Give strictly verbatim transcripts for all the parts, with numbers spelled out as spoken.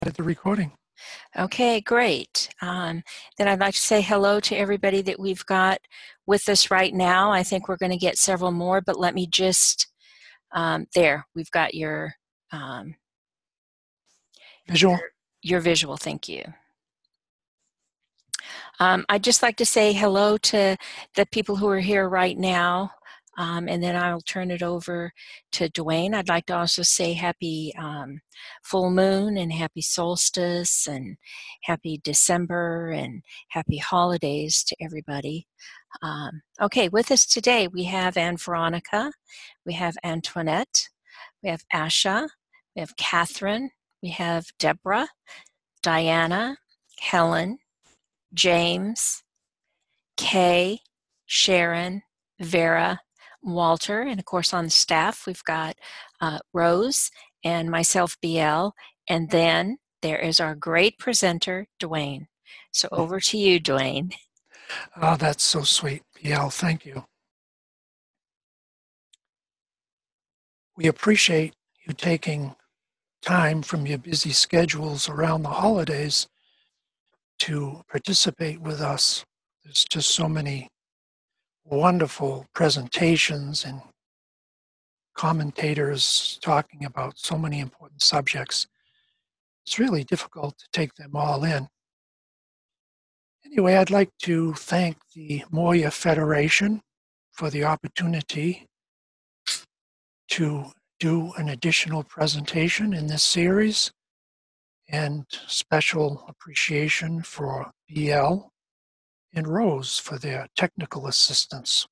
the recording. Okay, great. Um, then I'd like to say hello to everybody that we've got with us right now. I think we're going to get several more, but let me just, um, there, we've got your, um, Visual? your, your visual, thank you. Um, I'd just like to say hello to the people who are here right now, um, and then I'll turn it over to Dwayne. I'd like to also say happy um, full moon and happy solstice and happy December and happy holidays to everybody. Um, okay, with us today we have Anne Veronica, we have Antoinette, we have Asha, we have Catherine, we have Deborah, Diana, Helen, James, Kay, Sharon, Vera, Walter, and of course on the staff we've got uh, Rose and myself, B L, and then there is our great presenter, Dwayne. So over to you, Dwayne. Oh, that's so sweet, B L. Thank you. We appreciate you taking time from your busy schedules around the holidays to participate with us. There's just so many wonderful presentations and commentators talking about so many important subjects. It's really difficult to take them all in. Anyway, I'd like to thank the Moya Federation for the opportunity to do an additional presentation in this series, and special appreciation for B L and Rose for their technical assistance.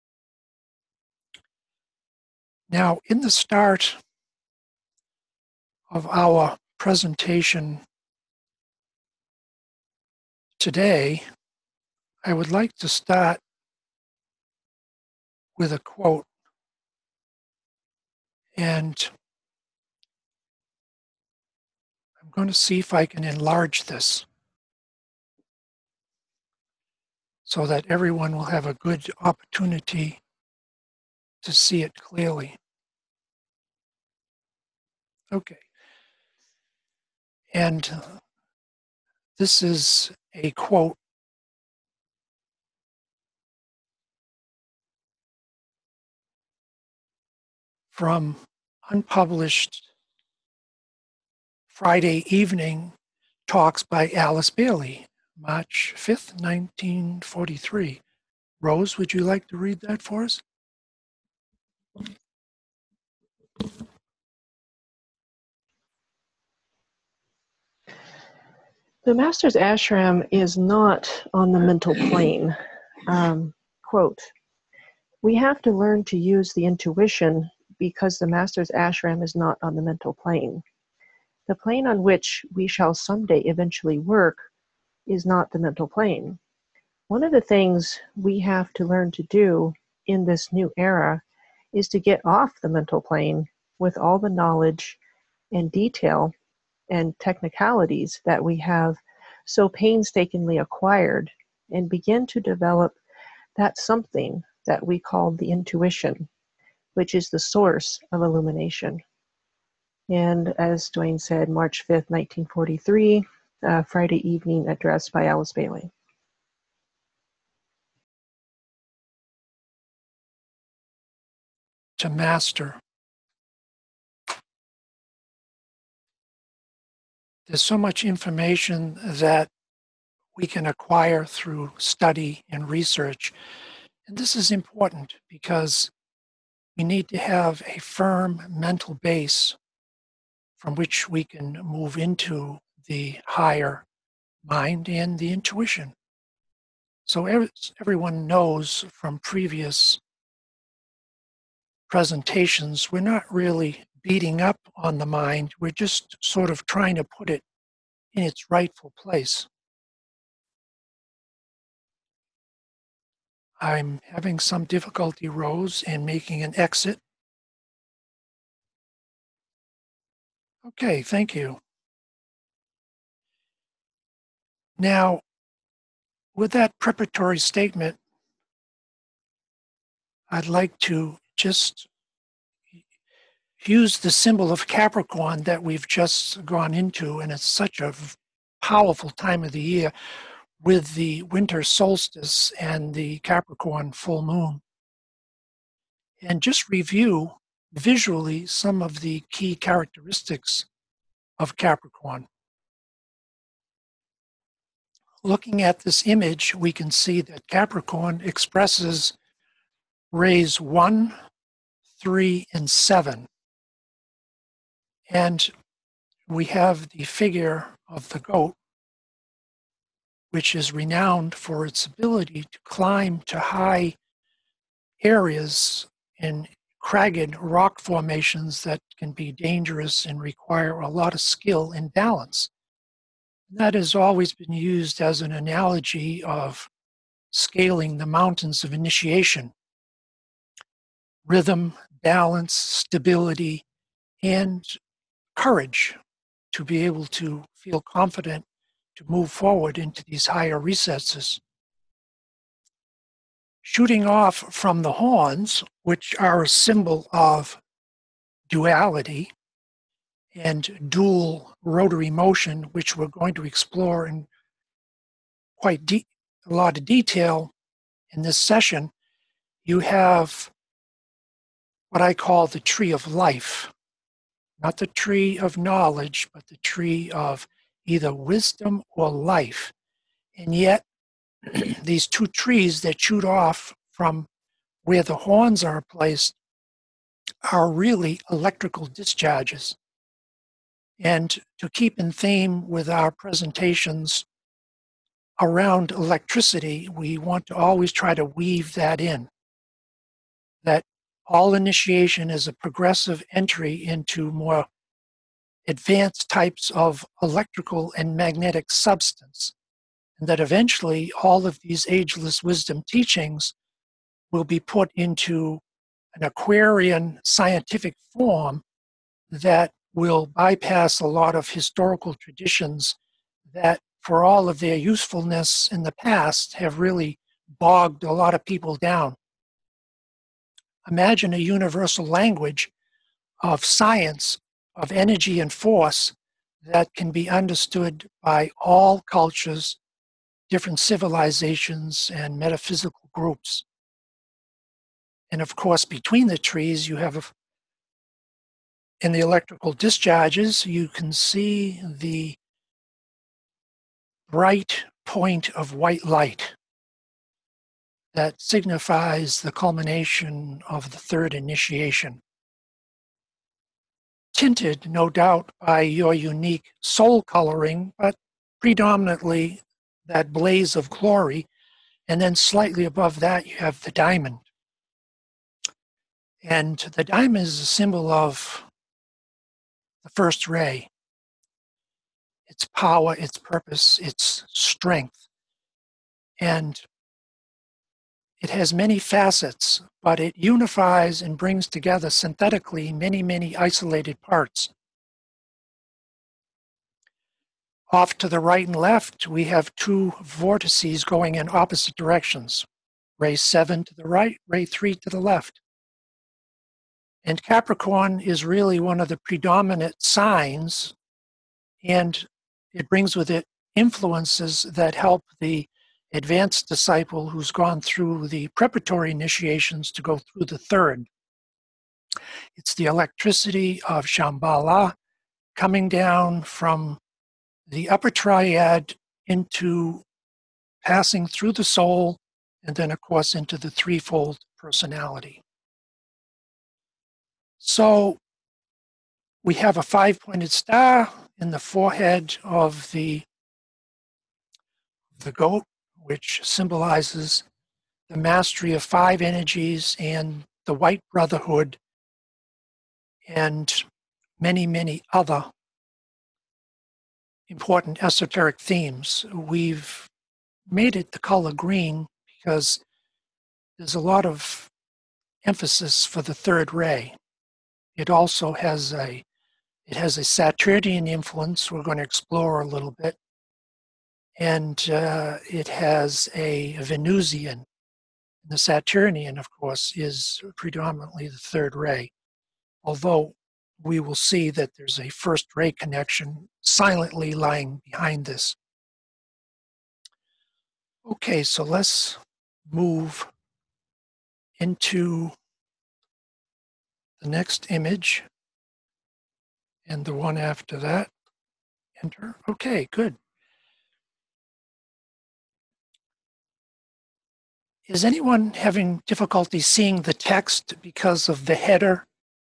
Now, in the start of our presentation today, I would like to start with a quote, and I'm going to see if I can enlarge this so that everyone will have a good opportunity to see it clearly. Okay. And this is a quote from unpublished Friday evening talks by Alice Bailey, March fifth, nineteen forty-three. Rose, would you like to read that for us? The Master's ashram is not on the mental plane. Um, quote, "We have to learn to use the intuition because the Master's ashram is not on the mental plane. The plane on which we shall someday eventually work is not the mental plane. One of the things we have to learn to do in this new era is to get off the mental plane with all the knowledge and detail and technicalities that we have so painstakingly acquired and begin to develop that something that we call the intuition, which is the source of illumination." And as Dwayne said, March fifth, nineteen forty-three, uh, Friday evening address by Alice Bailey. To master. There's so much information that we can acquire through study and research. And this is important because we need to have a firm mental base from which we can move into the higher mind and the intuition. So everyone knows from previous presentations, we're not really beating up on the mind, we're just sort of trying to put it in its rightful place. I'm having some difficulty, Rose, in making an exit. Okay, thank you. Now, with that preparatory statement, I'd like to just use the symbol of Capricorn that we've just gone into, and it's such a powerful time of the year with the winter solstice and the Capricorn full moon. And just review visually some of the key characteristics of Capricorn. Looking at this image, we can see that Capricorn expresses rays one, three, and seven. And we have the figure of the goat, which is renowned for its ability to climb to high areas in cragged rock formations that can be dangerous and require a lot of skill and balance. That has always been used as an analogy of scaling the mountains of initiation. Rhythm, balance, stability, and courage to be able to feel confident to move forward into these higher recesses. Shooting off from the horns, which are a symbol of duality and dual rotary motion, which we're going to explore in quite de- a lot of detail in this session, you have what I call the tree of life. Not the tree of knowledge, but the tree of either wisdom or life. And yet, these two trees that shoot off from where the horns are placed are really electrical discharges. And to keep in theme with our presentations around electricity, we want to always try to weave that in. That all initiation is a progressive entry into more advanced types of electrical and magnetic substance, and that eventually all of these ageless wisdom teachings will be put into an Aquarian scientific form that will bypass a lot of historical traditions that, for all of their usefulness in the past, have really bogged a lot of people down. Imagine a universal language of science, of energy and force that can be understood by all cultures, different civilizations, and metaphysical groups. And of course, between the trees, you have, in the electrical discharges, you can see the bright point of white light that signifies the culmination of the third initiation. Tinted, no doubt, by your unique soul coloring, but predominantly that blaze of glory. And then slightly above that, you have the diamond. And the diamond is a symbol of the first ray, its power, its purpose, its strength. And it has many facets, but it unifies and brings together synthetically many, many isolated parts. Off to the right and left, we have two vortices going in opposite directions. Ray seven to the right, ray three to the left. And Capricorn is really one of the predominant signs, and it brings with it influences that help the advanced disciple who's gone through the preparatory initiations to go through the third. It's the electricity of Shambhala coming down from the upper triad into passing through the soul, and then, of course, into the threefold personality. So we have a five-pointed star in the forehead of the, the goat, which symbolizes the mastery of five energies and the white brotherhood and many, many other important esoteric themes. We've made it the color green because there's a lot of emphasis for the third ray. It also has a it has a Saturnian influence we're going to explore a little bit, and uh, it has a Venusian. The Saturnian, of course, is predominantly the third ray, although we will see that there's a first ray connection silently lying behind this. Okay, so let's move into the next image and the one after that. Enter. Okay, good. Is anyone having difficulty seeing the text because of the header?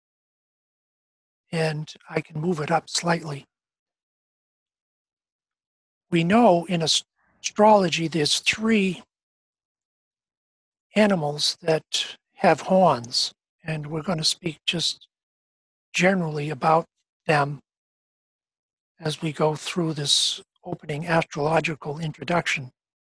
And I can move it up slightly. We know in astrology there's three animals that have horns, and we're going to speak just generally about them as we go through this opening astrological introduction.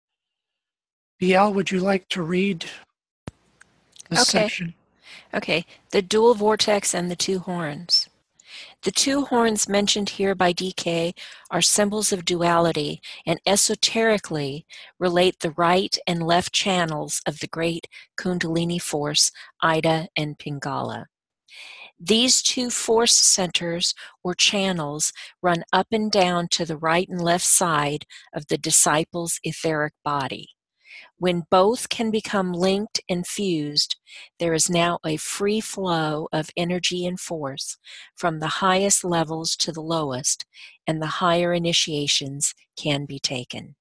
Biel, would you like to read this Okay. section? Okay, the dual vortex and the two horns. The two horns mentioned here by D K are symbols of duality and esoterically relate the right and left channels of the great Kundalini force, Ida and Pingala. These two force centers or channels run up and down to the right and left side of the disciple's etheric body. When both can become linked and fused, there is now a free flow of energy and force from the highest levels to the lowest, and the higher initiations can be taken.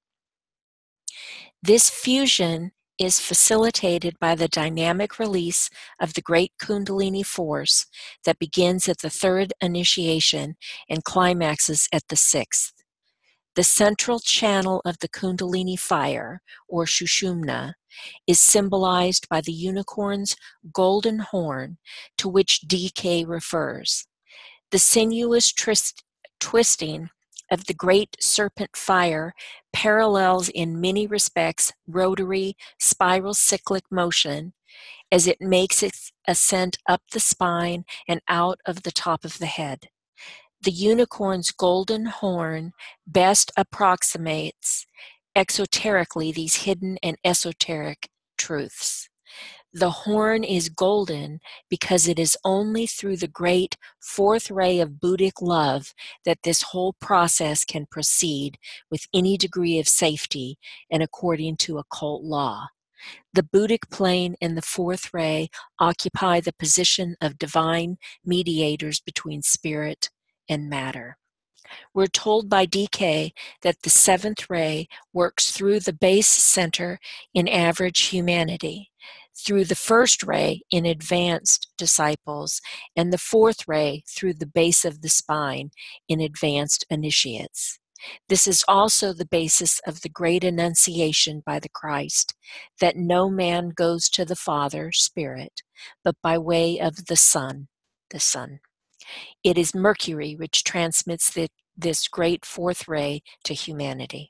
This fusion is facilitated by the dynamic release of the great Kundalini force that begins at the third initiation and climaxes at the sixth. The central channel of the Kundalini fire, or Sushumna, is symbolized by the unicorn's golden horn, to which D K refers. The sinuous twist, twisting of the great serpent fire parallels in many respects rotary spiral cyclic motion as it makes its ascent up the spine and out of the top of the head. The unicorn's golden horn best approximates exoterically these hidden and esoteric truths. The horn is golden because it is only through the great fourth ray of Buddhic love that this whole process can proceed with any degree of safety and according to occult law. The Buddhic plane and the fourth ray occupy the position of divine mediators between spirit and matter. We're told by D K that the seventh ray works through the base center in average humanity, through the first ray in advanced disciples, and the fourth ray through the base of the spine in advanced initiates. This is also the basis of the great annunciation by the Christ, that no man goes to the Father, Spirit, but by way of the Son, the Son. It is Mercury which transmits the, this great fourth ray to humanity.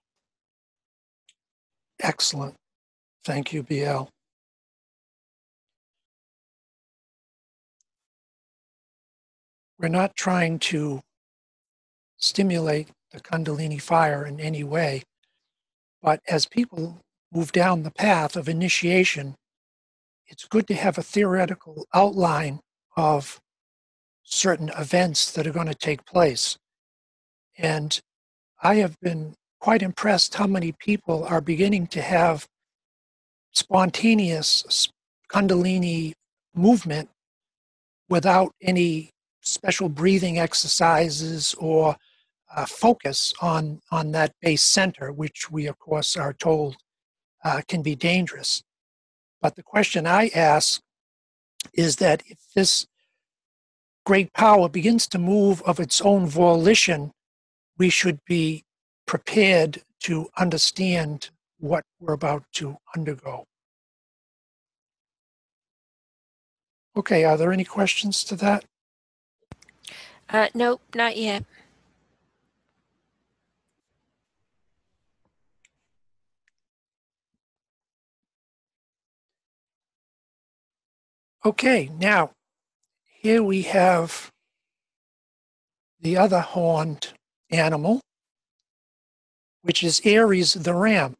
Excellent. Thank you, Biel. We're not trying to stimulate the Kundalini fire in any way, but as people move down the path of initiation, it's good to have a theoretical outline of certain events that are going to take place. And I have been quite impressed how many people are beginning to have spontaneous Kundalini movement without any special breathing exercises or uh, focus on, on that base center, which we, of course, are told uh, can be dangerous. But the question I ask is that if this great power begins to move of its own volition, we should be prepared to understand what we're about to undergo. Okay, are there any questions to that? Uh, nope, not yet. Okay, now here we have the other horned animal, which is Aries the ram.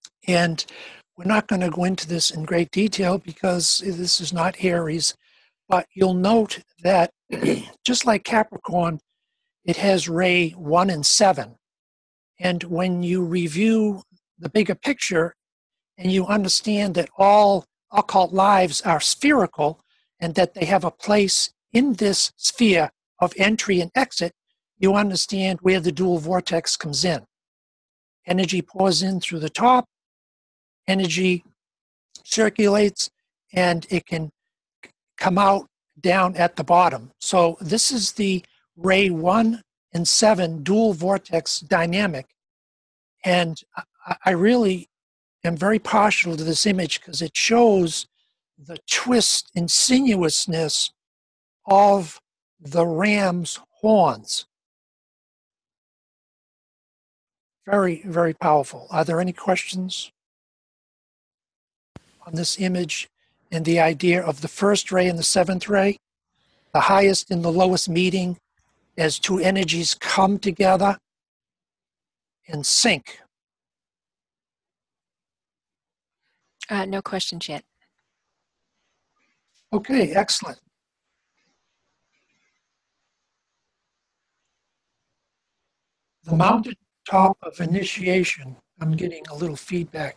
And we're not going to go into this in great detail because this is not Aries, But you'll note that just like Capricorn, it has ray one and seven. And when you review the bigger picture and you understand that all occult lives are spherical and that they have a place in this sphere of entry and exit, you understand where the dual vortex comes in. Energy pours in through the top, energy circulates, and it can come out down at the bottom. So this is the ray one and seven dual vortex dynamic. And I, I really am very partial to this image because it shows the twist and sinuousness of the ram's horns. Very, very powerful. Are there any questions on this image and the idea of the first ray and the seventh ray, the highest and the lowest meeting as two energies come together and sync? Uh, no questions yet. Okay, excellent. The mountaintop of initiation. I'm getting a little feedback.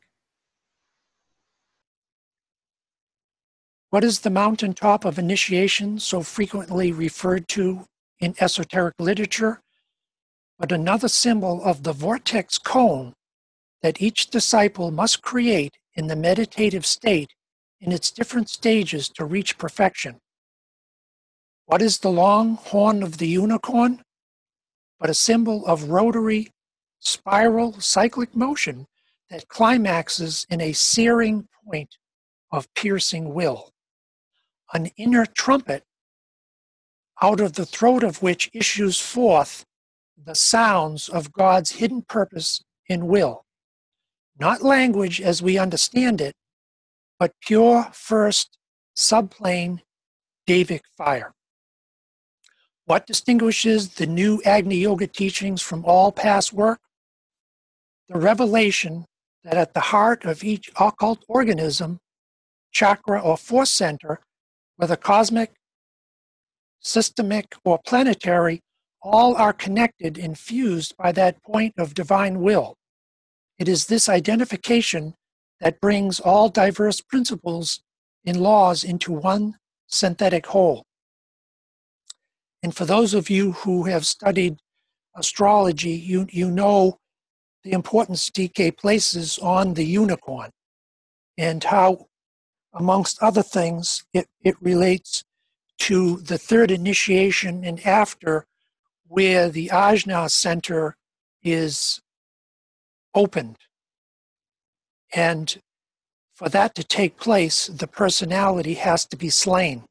What is the mountaintop of initiation so frequently referred to in esoteric literature, but another symbol of the vortex cone that each disciple must create in the meditative state in its different stages to reach perfection? What is the long horn of the unicorn? But a symbol of rotary, spiral, cyclic motion that climaxes in a searing point of piercing will. An inner trumpet, out of the throat of which issues forth the sounds of God's hidden purpose and will. Not language as we understand it, but pure first subplane Davic fire. What distinguishes the new Agni Yoga teachings from all past work? The revelation that at the heart of each occult organism, chakra or force center, whether cosmic, systemic, or planetary, all are connected and fused by that point of divine will. It is this identification that brings all diverse principles and laws into one synthetic whole. And for those of you who have studied astrology, you, you know the importance D K places on the unicorn and how, amongst other things, it, it relates to the third initiation and after, where the ajna center is opened. And for that to take place, the personality has to be slain.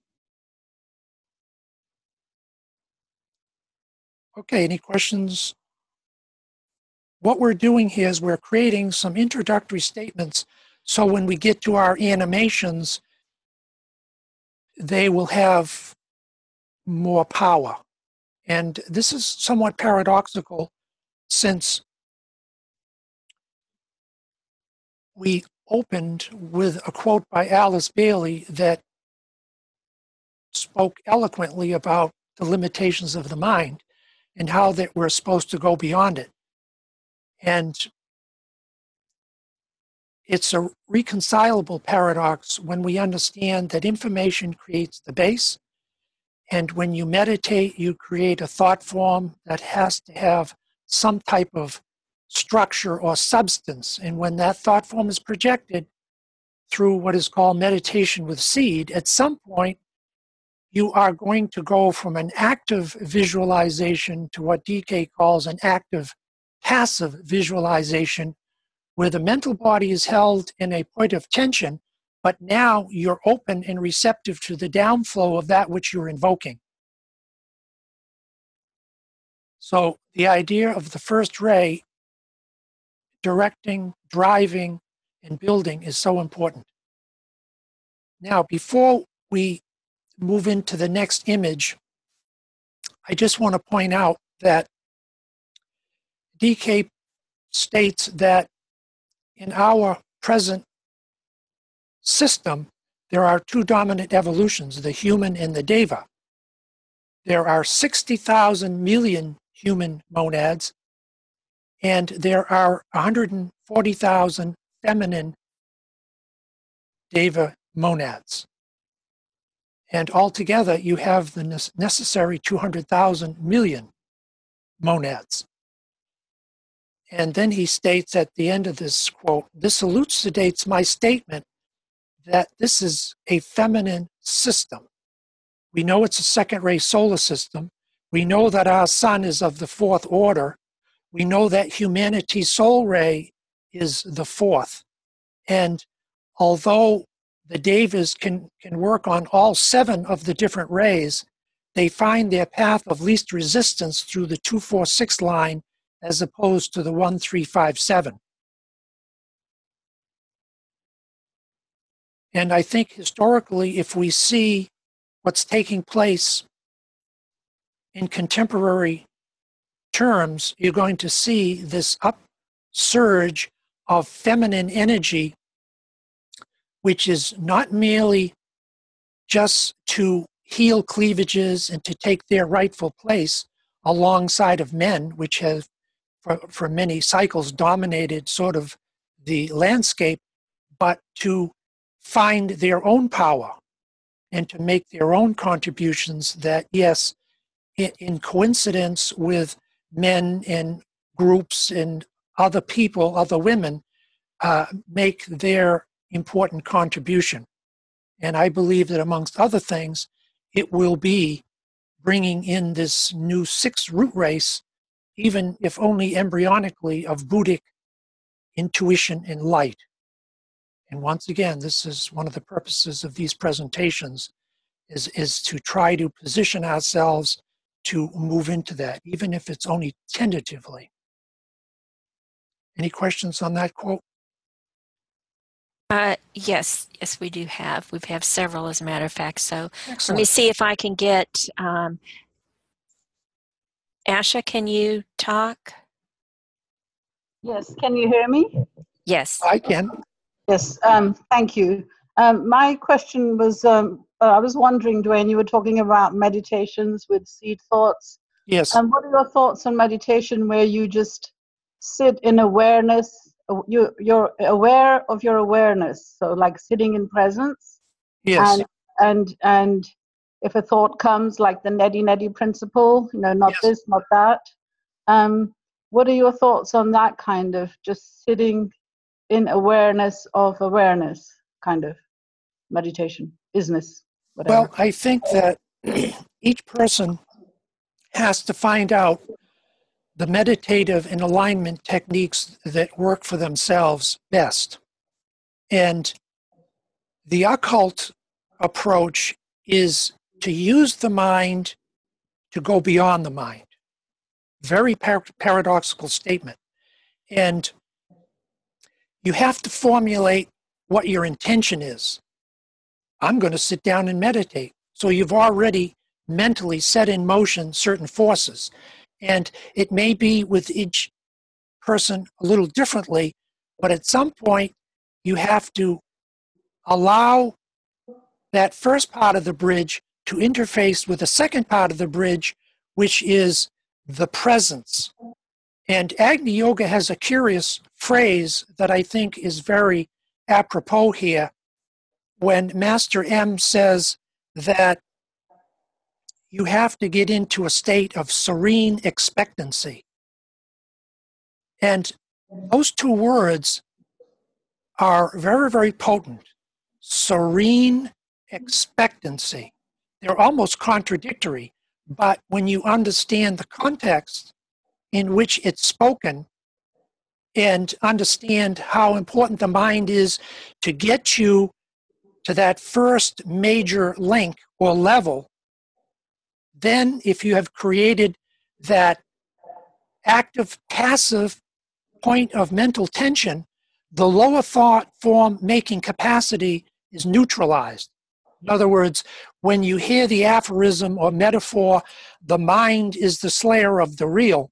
Okay, any questions? What we're doing here is we're creating some introductory statements so when we get to our animations, they will have more power. And this is somewhat paradoxical since we opened with a quote by Alice Bailey that spoke eloquently about the limitations of the mind and how that we're supposed to go beyond it. And it's a reconcilable paradox when we understand that information creates the base, and when you meditate, you create a thought form that has to have some type of structure or substance. And when that thought form is projected through what is called meditation with seed, at some point, you are going to go from an active visualization to what D K calls an active passive visualization, where the mental body is held in a point of tension, but now you're open and receptive to the downflow of that which you're invoking. So the idea of the first ray directing, driving, and building is so important. Now, before we move into the next image, I just want to point out that D K states that in our present system, there are two dominant evolutions, the human and the deva. There are sixty thousand million human monads, and there are one hundred forty thousand feminine deva monads. And altogether, you have the necessary two hundred thousand million monads. And then he states at the end of this quote, "This elucidates my statement that this is a feminine system. We know it's a second-ray solar system. We know that our sun is of the fourth order. We know that humanity's soul ray is the fourth. And although the Devas can, can work on all seven of the different rays, they find their path of least resistance through the two four six line as opposed to the one three five seven. And I think historically, if we see what's taking place in contemporary terms, you're going to see this upsurge of feminine energy, which is not merely just to heal cleavages and to take their rightful place alongside of men, which have for, for many cycles dominated sort of the landscape, but to find their own power and to make their own contributions that, yes, in, in coincidence with men and groups and other people, other women, uh, make their important contribution. And I believe that amongst other things, it will be bringing in this new sixth root race, even if only embryonically, of Buddhic intuition and light. And once again, this is one of the purposes of these presentations, is, is to try to position ourselves to move into that, even if it's only tentatively. Any questions on that quote? Uh, yes, yes, we do have. We have several, as a matter of fact. So Excellent. let me see if I can get um, Asha. Can you talk? Yes, can you hear me? Yes. I can. Yes, um, thank you. Um, my question was, um, uh, I was wondering, Dwayne, you were talking about meditations with seed thoughts. Yes. And um, what are your thoughts on meditation where you just sit in awareness, you, you're aware of your awareness, so like sitting in presence? Yes. And, and, and if a thought comes, like the neti neti principle, you know, not Yes. this, not that. Um, what are your thoughts on that kind of just sitting in awareness of awareness kind of meditation, business, whatever? Well, I think that each person has to find out the meditative and alignment techniques that work for themselves best. And the occult approach is to use the mind to go beyond the mind. Very par- paradoxical statement. And you have to formulate what your intention is. I'm going to sit down and meditate. So you've already mentally set in motion certain forces. And it may be with each person a little differently, but at some point you have to allow that first part of the bridge to interface with the second part of the bridge, which is the presence. And Agni Yoga has a curious phrase that I think is very apropos here when Master M says that you have to get into a state of serene expectancy. And those two words are very, very potent. Serene expectancy. They're almost contradictory, but when you understand the context in which it's spoken and understand how important the mind is to get you to that first major link or level, then if you have created that active passive point of mental tension, the lower thought form making capacity is neutralized. In other words, when you hear the aphorism or metaphor, the mind is the slayer of the real,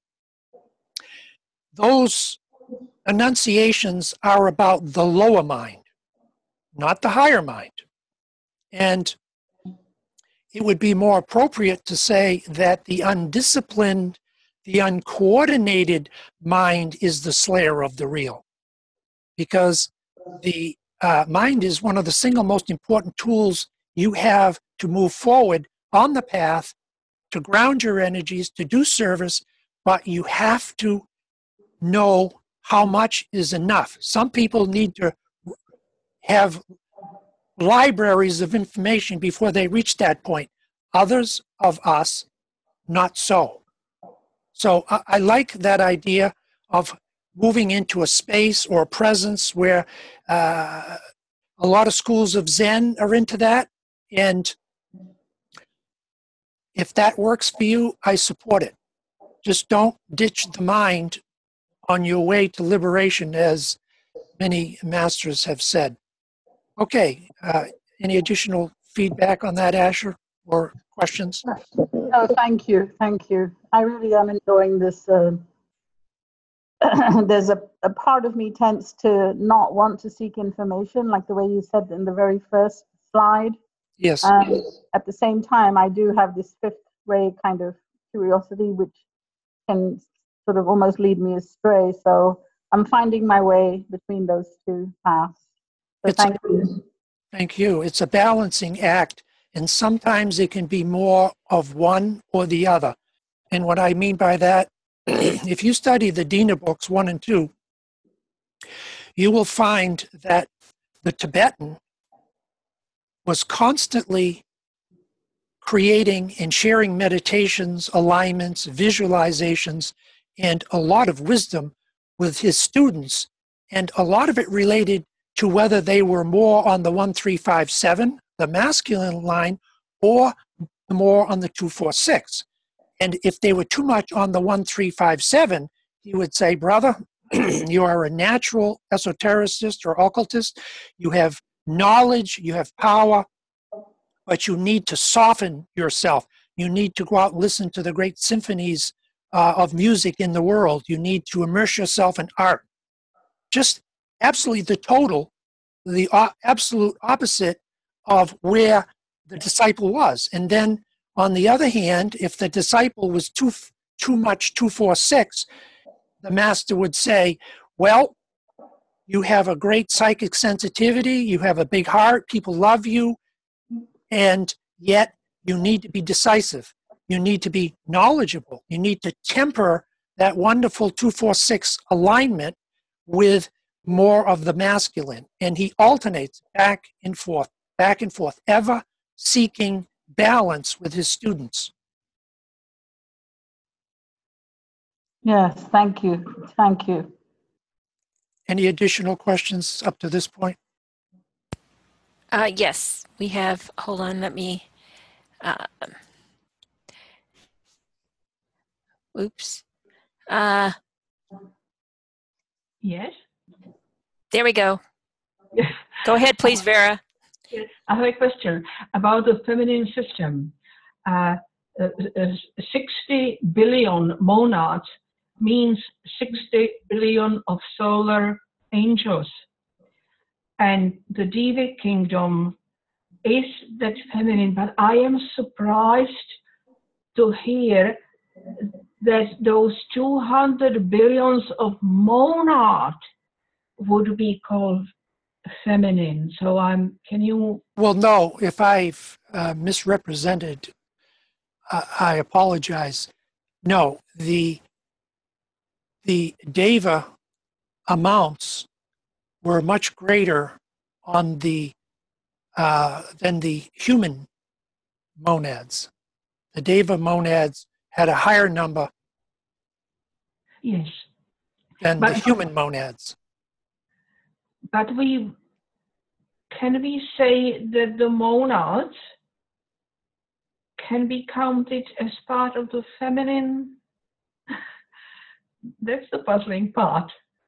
those enunciations are about the lower mind, not the higher mind. And it would be more appropriate to say that the undisciplined, the uncoordinated mind is the slayer of the real. Because the uh, mind is one of the single most important tools you have to move forward on the path, to ground your energies, to do service, but you have to know how much is enough. Some people need to have libraries of information before they reach that point. Others of us, not so. So I, I like that idea of moving into a space or a presence where uh, a lot of schools of Zen are into that. And if that works for you, I support it. Just don't ditch the mind on your way to liberation, as many masters have said. Okay, uh, any additional feedback on that, Asher, or questions? No, thank you, thank you. I really am enjoying this. Uh, there's a, a part of me tends to not want to seek information, like the way you said in the very first slide. Yes. Um, at the same time, I do have this fifth ray kind of curiosity, which can sort of almost lead me astray. So I'm finding my way between those two paths. So It's thank a, you. Thank you. It's a balancing act, and sometimes it can be more of one or the other. And what I mean by that, if you study the Dina books one and two, you will find that the Tibetan was constantly creating and sharing meditations, alignments, visualizations, and a lot of wisdom with his students. And a lot of it related to whether they were more on the one three five seven, the masculine line, or more on the two four six. And if they were too much on the one three five seven, he would say, brother, you are a natural esotericist or occultist. You have knowledge, you have power, but you need to soften yourself. You need to go out and listen to the great symphonies uh, of music in the world. You need to immerse yourself in art. Just absolutely the total, the uh, absolute opposite of where the disciple was. And then on the other hand, if the disciple was too, too much two four six, the master would say, well, you have a great psychic sensitivity, you have a big heart, people love you, and yet you need to be decisive. You need to be knowledgeable. You need to temper that wonderful two four six alignment with more of the masculine. And he alternates back and forth, back and forth, ever seeking balance with his students. Yes, thank you, thank you. Any additional questions up to this point? Uh, yes, we have, hold on, let me, uh, oops. Uh, Yes. there we go. Yes. Go ahead, please, Vera. Yes. I have a question about the feminine system. Uh, uh, uh, sixty billion monads means sixty billion of solar angels. And the Divi kingdom is that feminine, but I am surprised to hear that those two hundred billions of monad would be called feminine. So I'm, can you? Well, no, if I've uh, misrepresented, uh, I apologize. No, the, the Deva amounts were much greater on the, uh, than the human monads. The Deva monads had a higher number Yes. than But- the human monads. But we, can we say that the monads can be counted as part of the feminine? That's the puzzling part.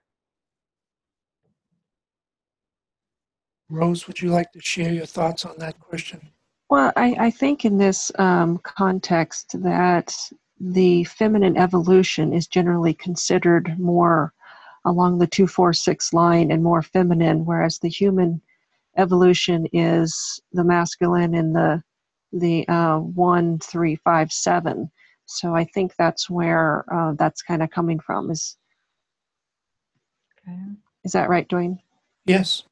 Rose, would you like to share your thoughts on that question? Well, I, I think in this um, context that the feminine evolution is generally considered more along the two four six line and more feminine, whereas the human evolution is the masculine in the the uh, one, three, five, seven. So I think that's where uh, that's kind of coming from. Is Okay. is that right, Dwayne? Yes.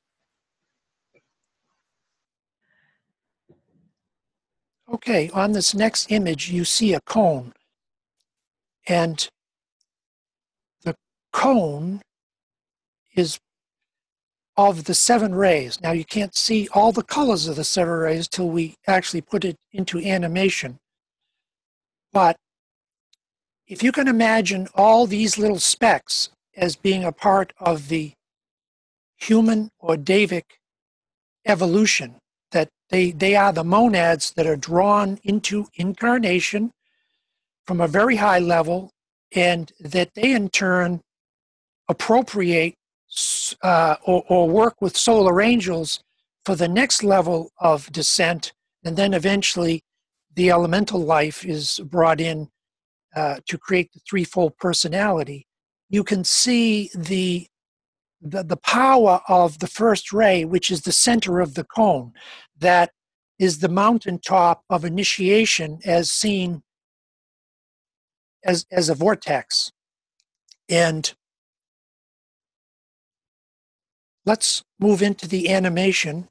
Okay, on this next image, you see a cone. And the cone is of the seven rays. Now, you can't see all the colors of the seven rays till we actually put it into animation. But if you can imagine all these little specks as being a part of the human or Davic evolution, that they, they are the monads that are drawn into incarnation from a very high level, and that they in turn appropriate uh, or, or work with solar angels for the next level of descent, and then eventually the elemental life is brought in uh, to create the threefold personality. You can see the, the the power of the first ray, which is the center of the cone, that is the mountaintop of initiation as seen as, as a vortex. And let's move into the animation.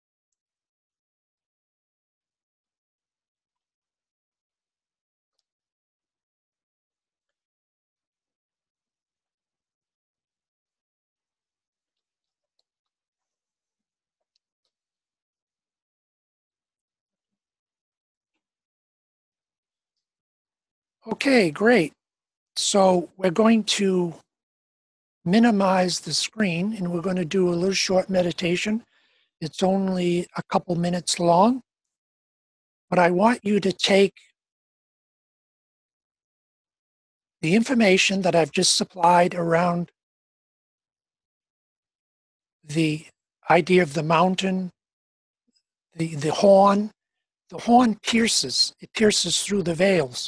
Okay, great. So we're going to minimize the screen and we're going to do a little short meditation. It's only a couple minutes long, but I want you to take the information that I've just supplied around the idea of the mountain, the, the horn. The horn pierces, it pierces through the veils,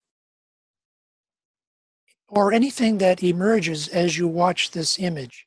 or anything that emerges as you watch this image.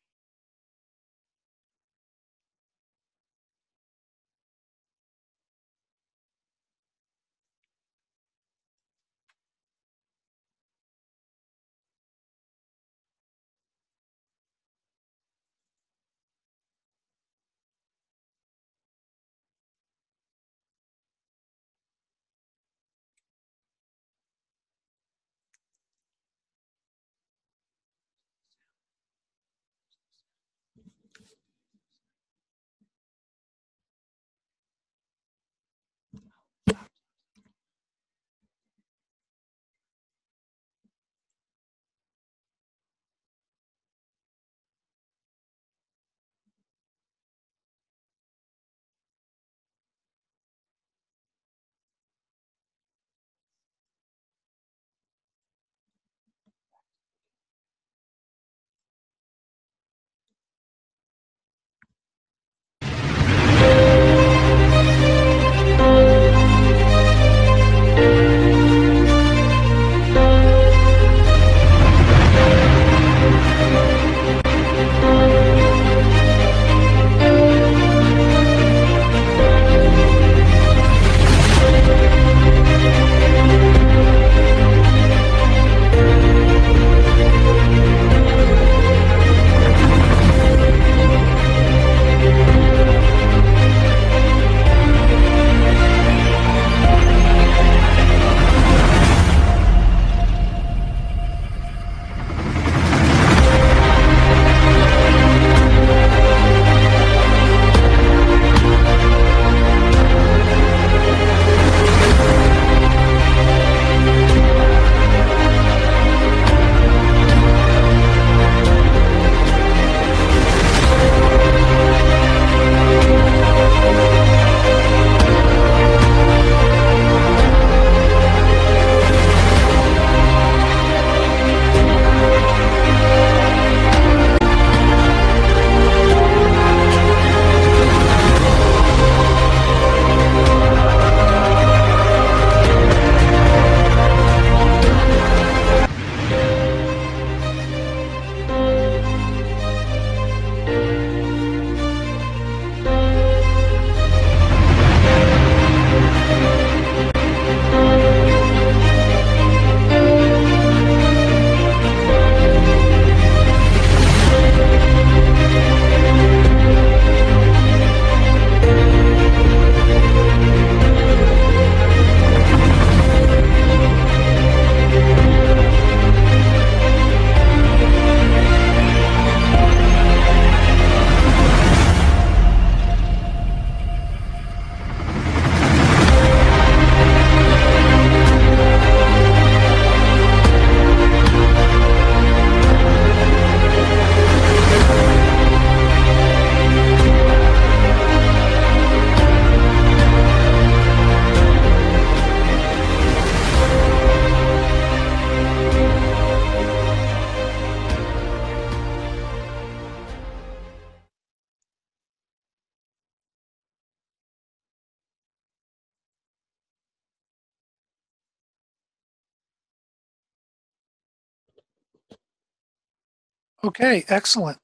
Okay, excellent.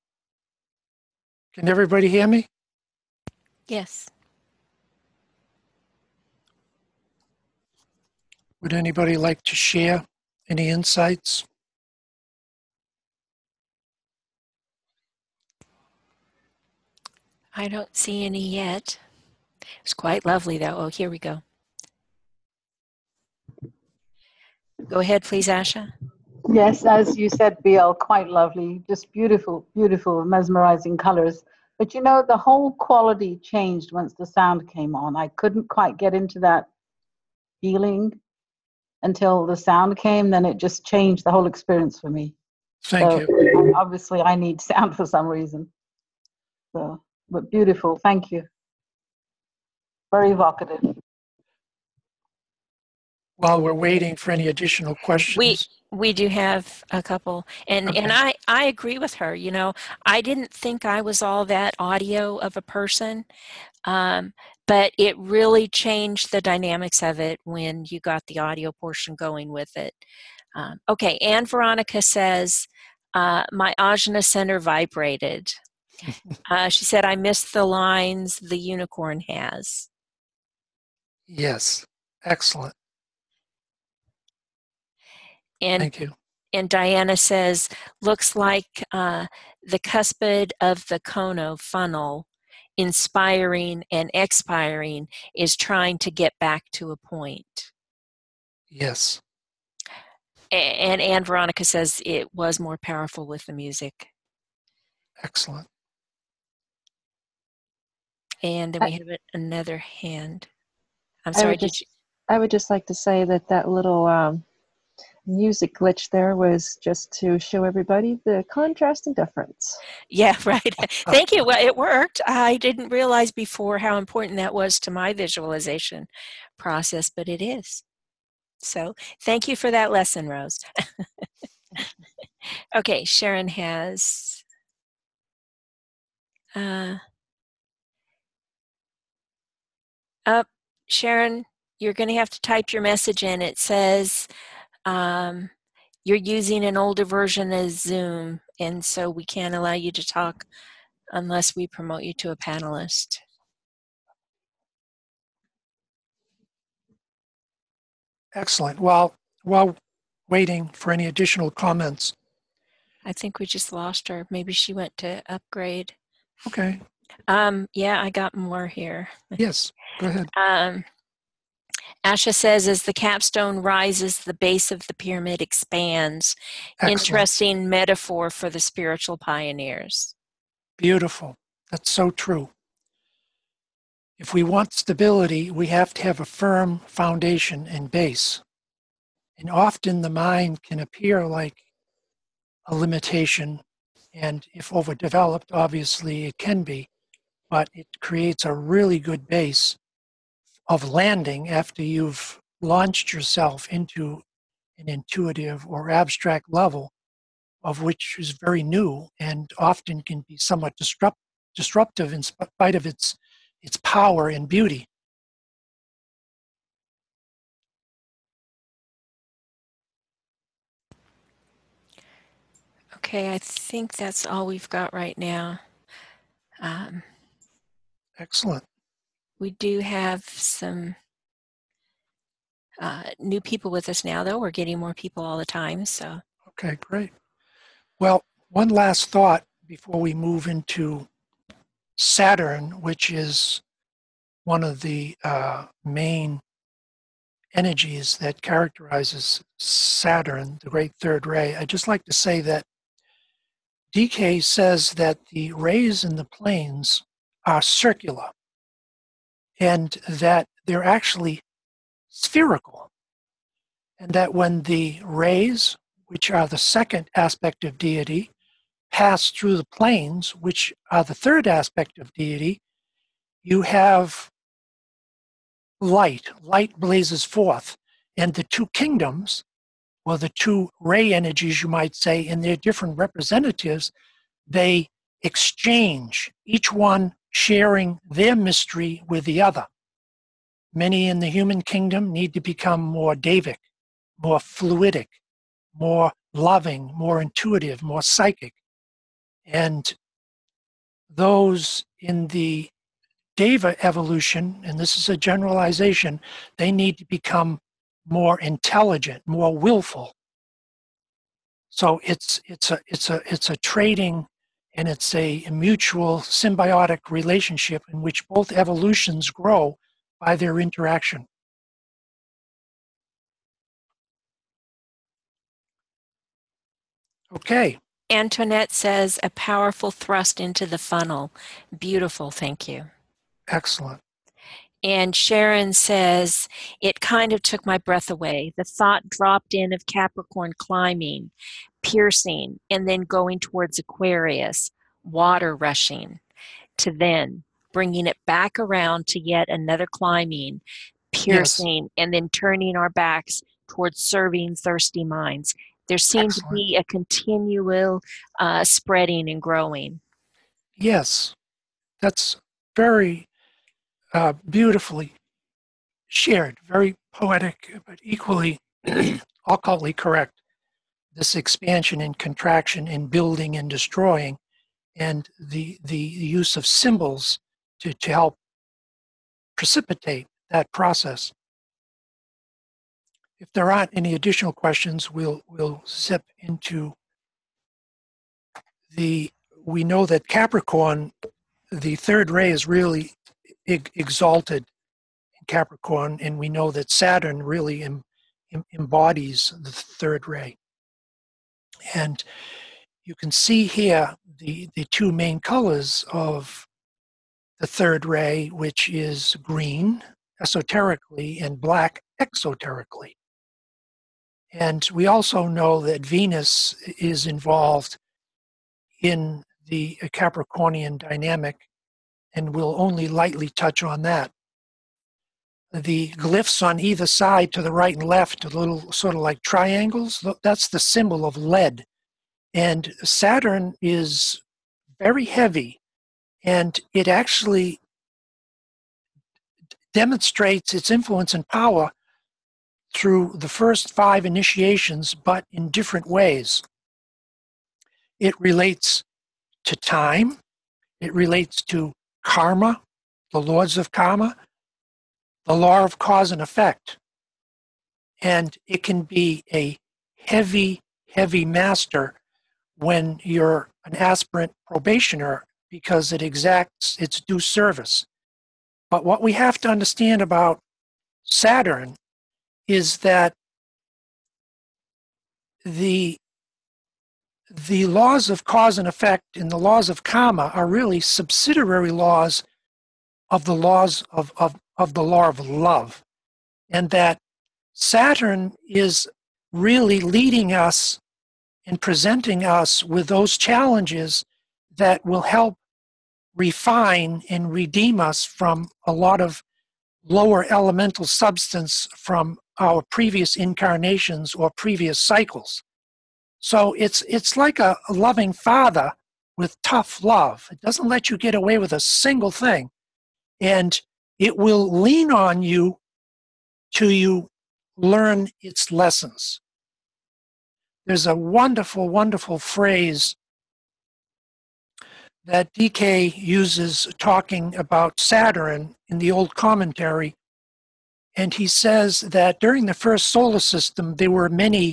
Can everybody hear me? Yes. Would anybody like to share any insights? I don't see any yet. It's quite lovely, though. Oh, here we go. Go ahead, please, Asha. Yes, as you said, B L, quite lovely, just beautiful, beautiful, mesmerizing colors. But you know, the whole quality changed once the sound came on. I couldn't quite get into that feeling until the sound came, then it just changed the whole experience for me. Thank So you. obviously I need sound for some reason. So, but beautiful, thank you. Very evocative. While we're waiting for any additional We questions. we do have a couple, and Okay. and I I agree with her. You know, I didn't think I was all that audio of a person, um, but it really changed the dynamics of it when you got the audio portion going with it. Um, okay, Anne Veronica says uh, my ajna center vibrated. Uh, she said I missed the lines the unicorn has. Yes, excellent. And Thank you. and Diana says, looks like uh, the cuspid of the Kono funnel, inspiring and expiring, is trying to get back to a point. Yes, And Anne Veronica says it was more powerful with the music. excellent. And then I- we have a- another hand. I'm I sorry, would did just, you? I would just like to say that that little um, music glitch there was just to show everybody the contrast and difference. Yeah, right. Thank you. Well, it worked. I didn't realize before how important that was to my visualization process, but it is. So thank you for that lesson, Rose. Okay, Sharon has uh, up. Sharon, you're going to have to type your message in. It says um, you're using an older version of Zoom, and so we can't allow you to talk unless we promote you to a panelist. Excellent. While, while waiting for any additional comments. I think we just lost her. Maybe she went to upgrade. Okay. Um, yeah, I got more here. Yes, go ahead. Um, Asha says, as the capstone rises, the base of the pyramid expands. Excellent. Interesting metaphor for the spiritual pioneers. Beautiful. That's so true. If we want stability, we have to have a firm foundation and base. And often the mind can appear like a limitation, and if overdeveloped, obviously it can be, but it creates a really good base of landing after you've launched yourself into an intuitive or abstract level, of which is very new and often can be somewhat disrupt, disruptive in spite of its, its power and beauty. Okay, I think that's all we've got right now. Um, Excellent. we do have some uh, new people with us now, though. We're getting more people all the time, so. Okay, great. Well, one last thought before we move into Saturn, which is one of the uh, main energies that characterizes Saturn, the great third ray. I'd just like to say that D K says that the rays in the planes are circular and that they're actually spherical, and that when the rays, which are the second aspect of deity, pass through the planes, which are the third aspect of deity, you have light. Light blazes forth. And the two kingdoms, or the two ray energies, you might say, in their different representatives, they exchange, each one sharing their mystery with the other. Many in the human kingdom need to become more Davic, more fluidic, more loving, more intuitive, more psychic. And those in the Deva evolution, and this is a generalization, they need to become more intelligent, more willful. So it's it's a it's a it's a trading, and it's a mutual symbiotic relationship in which both evolutions grow by their interaction. Okay. Antoinette says, a powerful thrust into the funnel. Beautiful, thank you. Excellent. And Sharon says, it kind of took my breath away. The thought dropped in of Capricorn climbing, piercing, and then going towards Aquarius, water rushing, to then bringing it back around to yet another climbing, piercing, yes, and then turning our backs towards serving thirsty minds. There seems to be a continual uh, spreading and growing. Yes, that's very uh, beautifully shared, very poetic, but equally occultly correct. This expansion and contraction and building and destroying, and the, the use of symbols to, to help precipitate that process. If there aren't any additional questions, we'll we'll zip into the, we know that Capricorn, the third ray is really exalted in Capricorn, and we know that Saturn really em, em, embodies the third ray. And you can see here the, the two main colors of the third ray, which is green esoterically and black exoterically. And we also know that Venus is involved in the Capricornian dynamic, and we'll only lightly touch on that. The glyphs on either side, to the right and left, are little sort of like triangles. That's the symbol of lead. And Saturn is very heavy, and it actually demonstrates its influence and power through the first five initiations, but in different ways. It relates to time, it relates to karma, the laws of karma, the law of cause and effect. And it can be a heavy, heavy master when you're an aspirant probationer, because it exacts its due service. But what we have to understand about Saturn is that the, the laws of cause and effect and the laws of karma are really subsidiary laws of the laws of, of, of the law of love. And that Saturn is really leading us and presenting us with those challenges that will help refine and redeem us from a lot of lower elemental substance from our previous incarnations or previous cycles. So it's it's like a, a loving father with tough love. It doesn't let you get away with a single thing, and it will lean on you till you learn its lessons. There's a wonderful, wonderful phrase that D K uses talking about Saturn in the old commentary, and he says that during the first solar system there were many,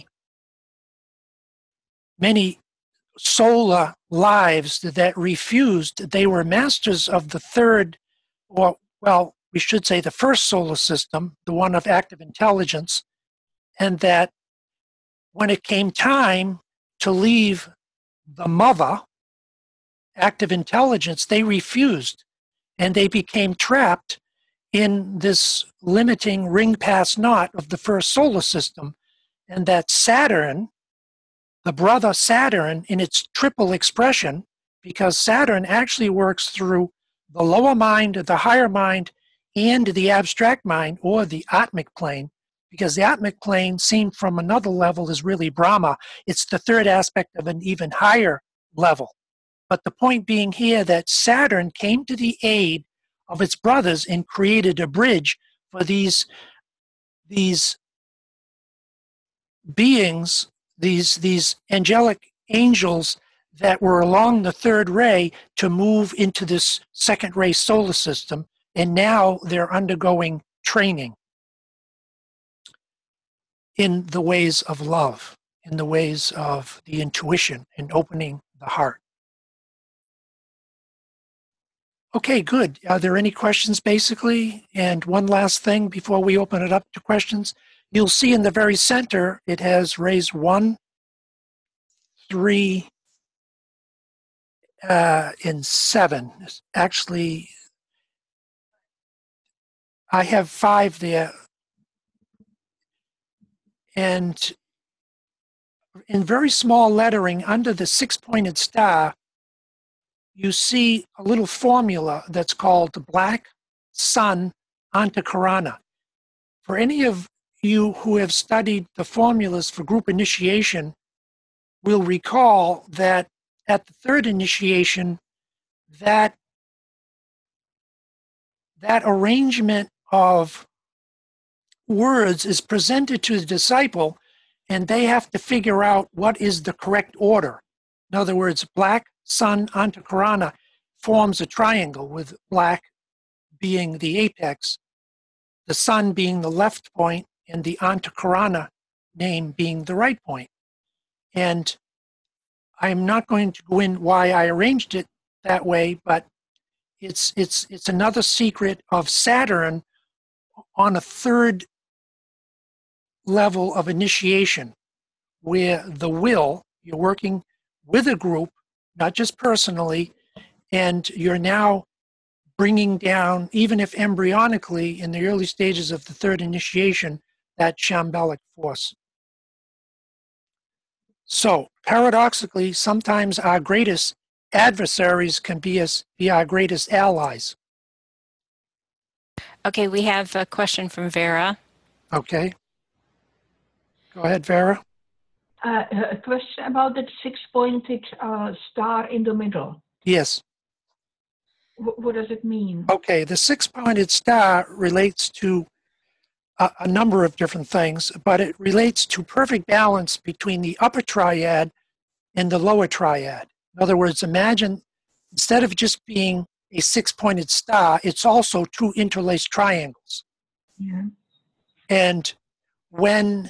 many solar lives that refused. They were masters of the third, or well, we should say the first solar system, the one of active intelligence, and that when it came time to leave the mother, active intelligence, they refused, and they became trapped in this limiting ring pass knot of the first solar system. And that Saturn, the brother Saturn, in its triple expression, because Saturn actually works through the lower mind, the higher mind, and the abstract mind, or the Atmic plane, because the Atmic plane, seen from another level, is really Brahma. It's the third aspect of an even higher level. But the point being here that Saturn came to the aid of its brothers and created a bridge for these, these beings these, these angelic angels that were along the third ray to move into this second ray solar system, and now they're undergoing training in the ways of love, in the ways of the intuition and opening the heart. Okay, good. Are there any questions basically? And one last thing before we open it up to questions. You'll see in the very center, it has rays one, three, uh, and seven. Actually, I have five there. And in very small lettering under the six-pointed star, you see a little formula that's called Black Sun Antakarana. For any of you who have studied the formulas for group initiation, will recall that at the third initiation, that, that arrangement of words is presented to the disciple, and they have to figure out what is the correct order. In other words, Black Sun Antakarana forms a triangle with black being the apex, the sun being the left point, and the Antakarana name being the right point. And I'm not going to go in why I arranged it that way, but it's, it's, it's another secret of Saturn on a third level of initiation, where the will, you're working with a group, not just personally, and you're now bringing down, even if embryonically in the early stages of the third initiation, that shambolic force. So, paradoxically, sometimes our greatest adversaries can be, as, be our greatest allies. Okay, we have a question from Vera. Okay. Go ahead, Vera. Uh, a question about that six-pointed uh, star in the middle. Yes. W what does it mean? Okay, the six-pointed star relates to a, a number of different things, but it relates to perfect balance between the upper triad and the lower triad. In other words, imagine instead of just being a six-pointed star, it's also two interlaced triangles. Yeah. And when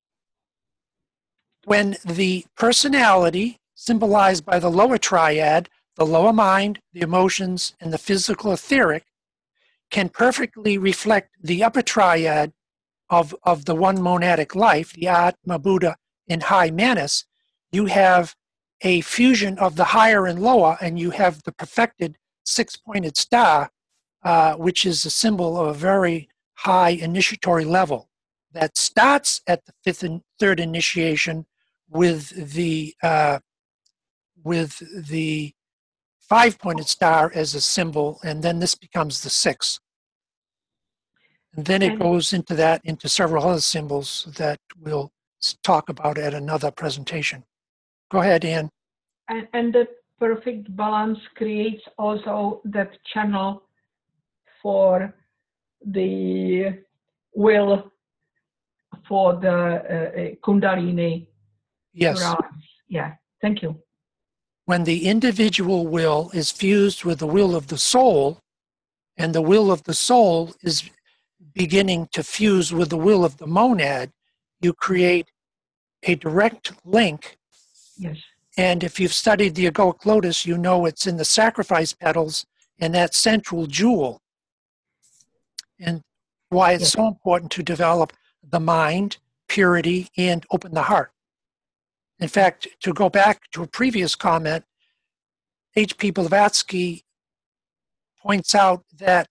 When the personality, symbolized by the lower triad, the lower mind, the emotions, and the physical etheric, can perfectly reflect the upper triad of, of the one monadic life, the Atma, Buddha, and High Manas, you have a fusion of the higher and lower, and you have the perfected six-pointed star, uh, which is a symbol of a very high initiatory level that starts at the fifth and third initiation with the uh, with the five-pointed star as a symbol, and then this becomes the six. And then it And- goes into that, into several other symbols that we'll talk about at another presentation. Go ahead, Ann. And, and the perfect balance creates also that channel for the will for the uh, uh, Kundalini. Yes. Right. Yeah, thank you. When the individual will is fused with the will of the soul, and the will of the soul is beginning to fuse with the will of the monad, you create a direct link. Yes. And if you've studied the egoic lotus, you know it's in the sacrifice petals and that central jewel. And why it's Yes. so important to develop the mind, purity, and open the heart. In fact, to go back to a previous comment, H P Blavatsky points out that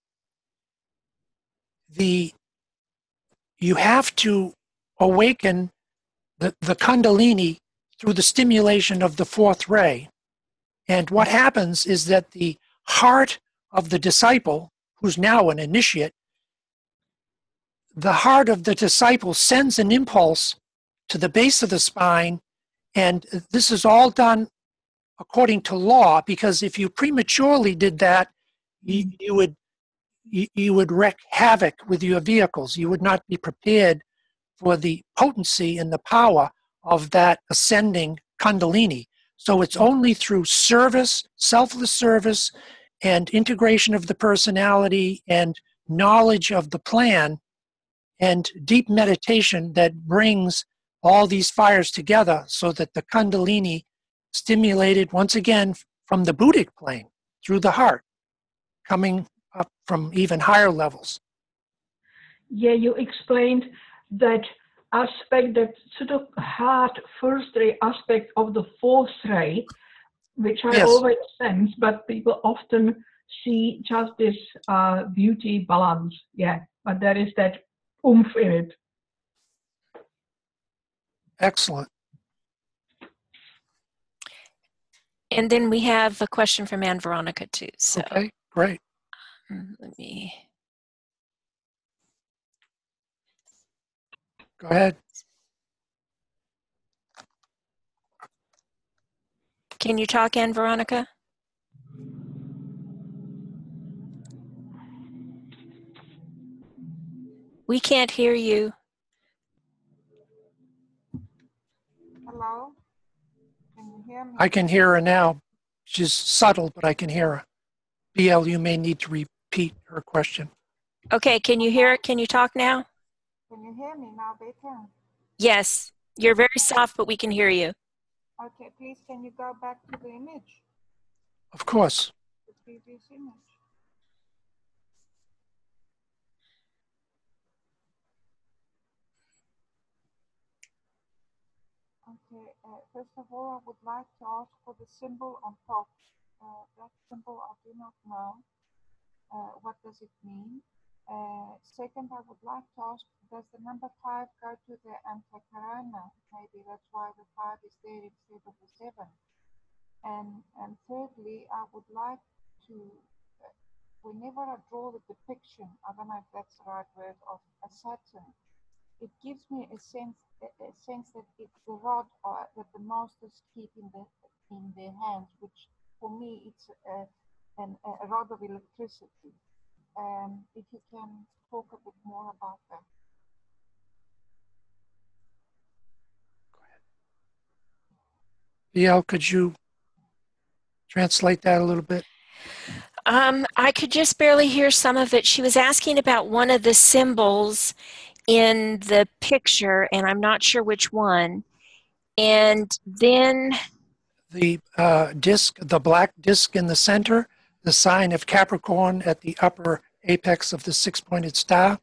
the you have to awaken the, the Kundalini through the stimulation of the fourth ray. And what happens is that the heart of the disciple, who's now an initiate, the heart of the disciple sends an impulse to the base of the spine, and this is all done according to law, because if you prematurely did that, you, you would you, you would wreak havoc with your vehicles. You would not be prepared for the potency and the power of that ascending Kundalini. So it's only through service, selfless service, and integration of the personality and knowledge of the plan and deep meditation that brings all these fires together so that the Kundalini stimulated once again from the Buddhic plane through the heart, coming up from even higher levels. Yeah, you explained that aspect, that sort of heart first ray aspect of the fourth ray, which I Yes. always sense, but people often see just this uh, beauty balance. Yeah, but there is that oomph in it. Excellent. And then we have a question from Anne Veronica too. So Okay, great. mm, let me. Go ahead. Can you talk, Anne Veronica? We can't hear you. Hello? Can you hear me? I can hear her now. She's subtle, but I can hear her. B L, you may need to repeat her question. Okay, can you hear? Can you talk now? Can you hear me now better? Yes, you're very soft, but we can hear you. Okay, please can you go back to the image, Of course. the previous image? Okay, uh, first of all, I would like to ask for the symbol on top. Uh, that symbol I do not know. Uh, what does it mean? Uh, second, I would like to ask, does the number five go to the Antakarana? Maybe that's why the five is there instead of the seven. And, and thirdly, I would like to, uh, whenever I draw the depiction, I don't know if that's the right word, of a Saturn, it gives me a sense, a, a sense that it's the rod or that the masters keep in the in their hands, which for me it's a, an, a rod of electricity. Um, if you can talk a bit more about that. B L, could you translate that a little bit? Um, I could just barely hear some of it. She was asking about one of the symbols in the picture, and I'm not sure which one. And then, The uh, disc, the black disc in the center, the sign of Capricorn at the upper apex of the six-pointed star.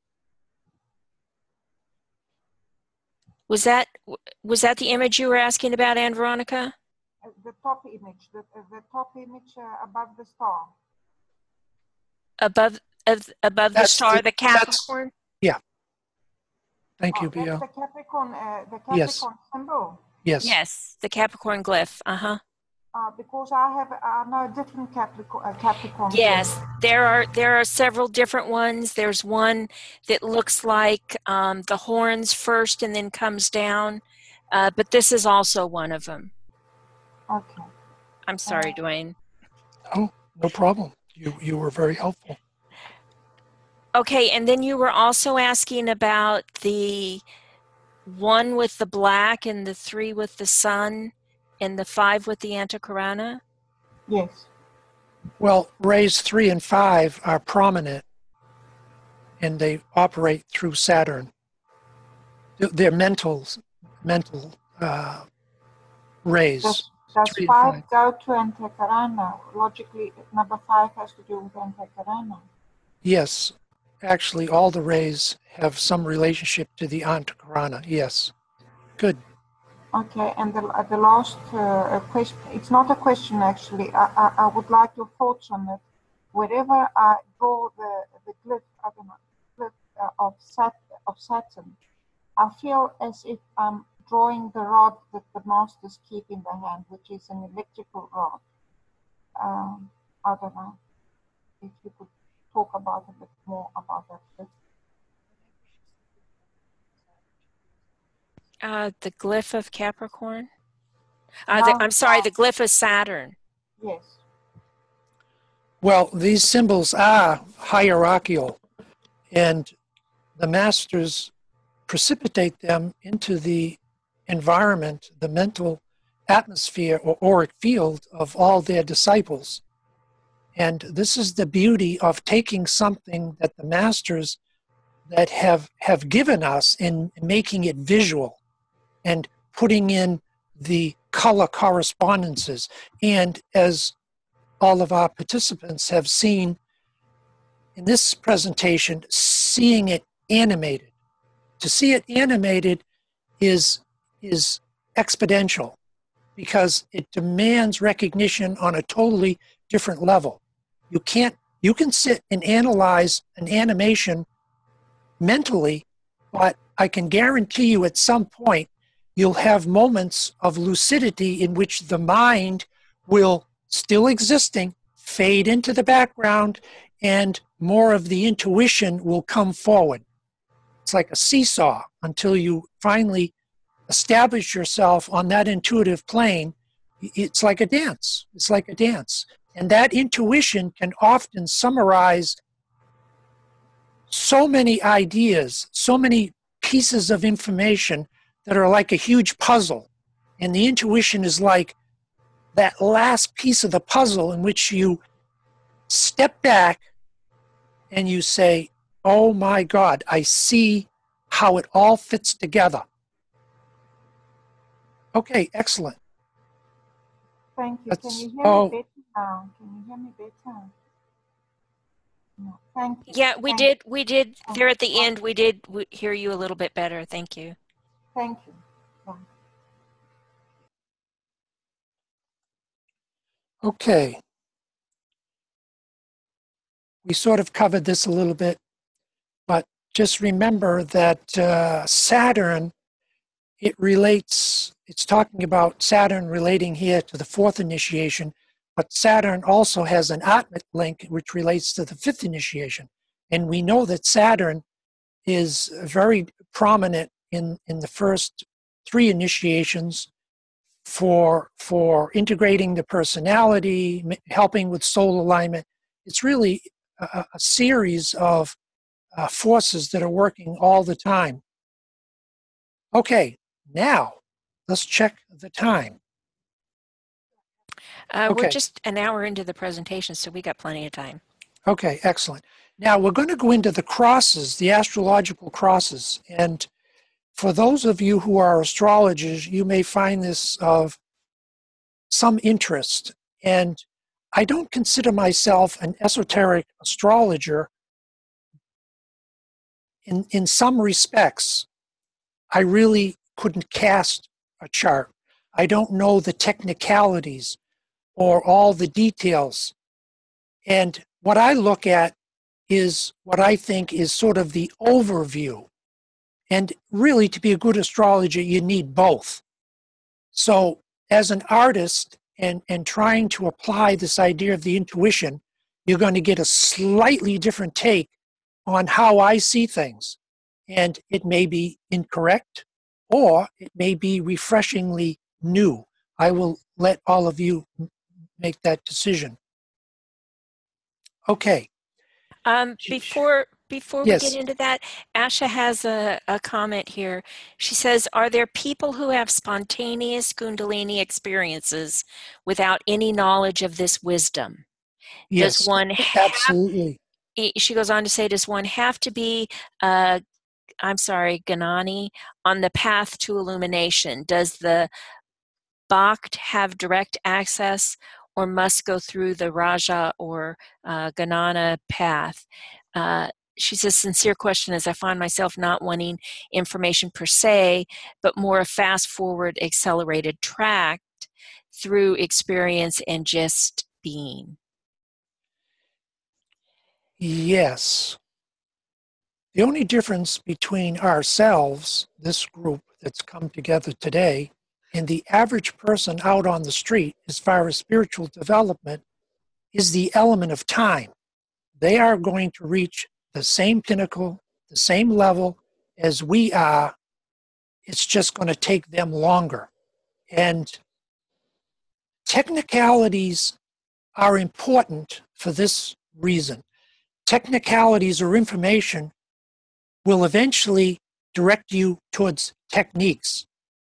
was that was that the image you were asking about, Anne Veronica? Uh, the top image, the, uh, the top image uh, above the star. Above of, above the That's star, the- the Capricorn? Thank Oh, you, B that's L. the Capricorn, uh, the Capricorn Yes. symbol. Yes. Yes, the Capricorn glyph. Uh-huh. Uh, because I have, I know different Capricorn, uh, Capricorn. Yes, symbols. there are there are several different ones. There's one that looks like um, the horns first and then comes down, uh, but this is also one of them. Okay. I'm sorry, Dwayne. Oh, no problem. You you were very helpful. Okay, and then you were also asking about the one with the black and the three with the sun and the five with the Antakarana. Yes. Well, rays three and five are prominent, and they operate through Saturn. They're mental, mental uh, rays. Does, does Three and five five. go to Antakarana? Logically, number five has to do with Antakarana. Yes, actually, all the rays have some relationship to the Antakarana. Yes, good. Okay, and the, uh, the last uh, question, it's not a question actually, I, I, I would like your thoughts on it. Wherever I draw the, the glyph, I don't know, glyph uh, of, Sat, of Saturn, I feel as if I'm drawing the rod that the masters keep in the hand, which is an electrical rod. Um, I don't know if you could talk about a bit more about that. Glyph. Uh, the glyph of Capricorn. Uh, the, I'm sorry, the glyph of Saturn. Yes. Well, these symbols are hierarchical, and the masters precipitate them into the environment, the mental atmosphere or auric field of all their disciples. And this is the beauty of taking something that the masters that have, have given us and making it visual and putting in the color correspondences. And as all of our participants have seen in this presentation, seeing it animated. To see it animated is, is exponential because it demands recognition on a totally different level. You can't, you can sit and analyze an animation mentally, but I can guarantee you at some point you'll have moments of lucidity in which the mind will, still existing, fade into the background and more of the intuition will come forward. It's like a seesaw until you finally establish yourself on that intuitive plane. It's like a dance. It's like a dance. And that intuition can often summarize so many ideas, so many pieces of information that are like a huge puzzle. And the intuition is like that last piece of the puzzle in which you step back and you say, oh my God, I see how it all fits together. Okay, excellent. Thank you. That's, Can you hear oh, me better now? Can you hear me better? No, thank you. Yeah, we Thank did. We did. you. There at the end, we did w- hear you a little bit better. Thank you. Thank you. Yeah. okay. We sort of covered this a little bit, but just remember that uh, Saturn, it relates, it's talking about Saturn relating here to the fourth initiation, but Saturn also has an Atmit link which relates to the fifth initiation. And we know that Saturn is very prominent in, in the first three initiations for, for integrating the personality, helping with soul alignment. It's really a, a series of uh, forces that are working all the time. Okay, now let's check the time. Uh, Okay. We're just an hour into the presentation, so we got plenty of time. Okay, excellent. Now we're going to go into the crosses, the astrological crosses. And for those of you who are astrologers, you may find this of some interest. And I don't consider myself an esoteric astrologer. In, in some respects, I really couldn't cast a chart. I don't know the technicalities or all the details. And what I look at is what I think is sort of the overview. And really, to be a good astrologer, you need both. So as an artist and, and trying to apply this idea of the intuition, you're going to get a slightly different take on how I see things. And it may be incorrect, or it may be refreshingly new. I will let all of you make that decision. Okay. Um, before before we Yes. get into that, Asha has a, a comment here. She says, are there people who have spontaneous Kundalini experiences without any knowledge of this wisdom? Yes, Does one have, absolutely. she goes on to say, does one have to be, uh, I'm sorry, Ganani, on the path to illumination? Does the Bhakt have direct access or must go through the Raja or uh, Ganana path? Uh, she says, sincere question as I find myself not wanting information per se, but more a fast-forward, accelerated track through experience and just being. Yes. The only difference between ourselves, this group that's come together today, and the average person out on the street as far as spiritual development is the element of time. They are going to reach the same pinnacle, the same level as we are. It's just going to take them longer. And technicalities are important for this reason. Technicalities or information will eventually direct you towards techniques.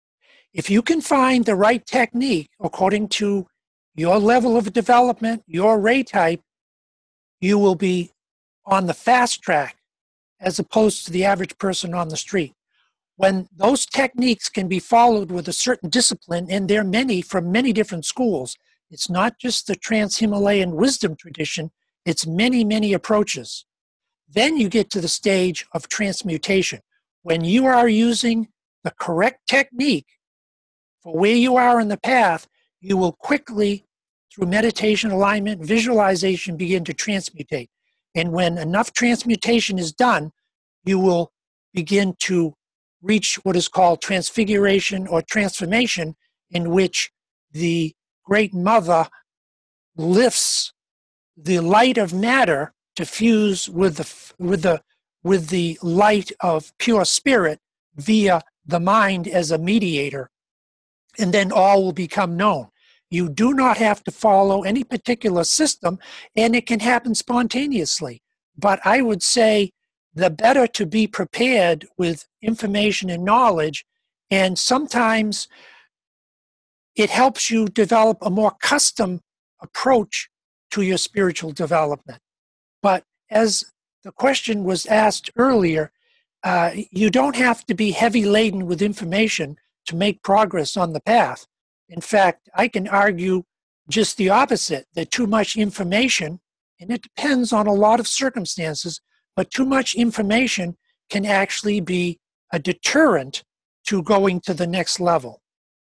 If you can find the right technique according to your level of development, your ray type, you will be on the fast track as opposed to the average person on the street. When those techniques can be followed with a certain discipline, and there are many from many different schools, it's not just the Trans-Himalayan wisdom tradition, it's many, many approaches. Then you get to the stage of transmutation. When you are using the correct technique for where you are in the path, you will quickly, through meditation, alignment, visualization, begin to transmutate. And when enough transmutation is done, you will begin to reach what is called transfiguration or transformation, in which the Great Mother lifts the light of matter to fuse with the, with the, with the light of pure spirit via the mind as a mediator. And then all will become known. You do not have to follow any particular system, and it can happen spontaneously. But I would say the better to be prepared with information and knowledge, and sometimes it helps you develop a more custom approach to your spiritual development. But as the question was asked earlier, uh, you don't have to be heavy laden with information to make progress on the path. In fact, I can argue just the opposite, that too much information, and it depends on a lot of circumstances, but too much information can actually be a deterrent to going to the next level.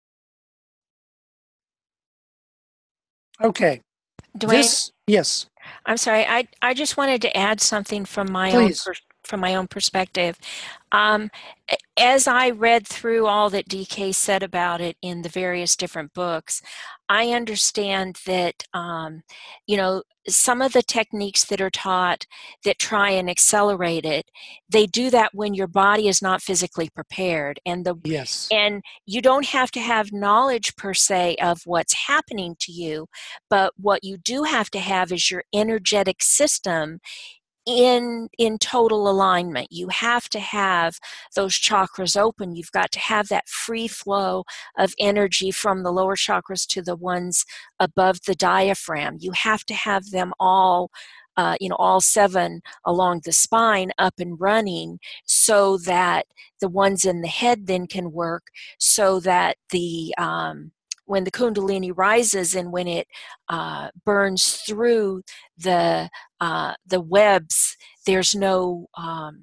Okay. Dwayne, This, yes, I'm sorry. I I just wanted to add something from my please. own per, from my own perspective. Um, as I read through all that D K said about it in the various different books, I understand that um, you know, some of the techniques that are taught that try and accelerate it, they do that when your body is not physically prepared, and the Yes. and you don't have to have knowledge per se of what's happening to you, but what you do have to have is your energetic system in in total alignment. You have to have those chakras open. You've got to have that free flow of energy from the lower chakras to the ones above the diaphragm. You have to have them all uh, you know, all seven along the spine up and running, so that the ones in the head then can work, so that the um, when the Kundalini rises and when it uh, burns through the uh, the webs, there's no um,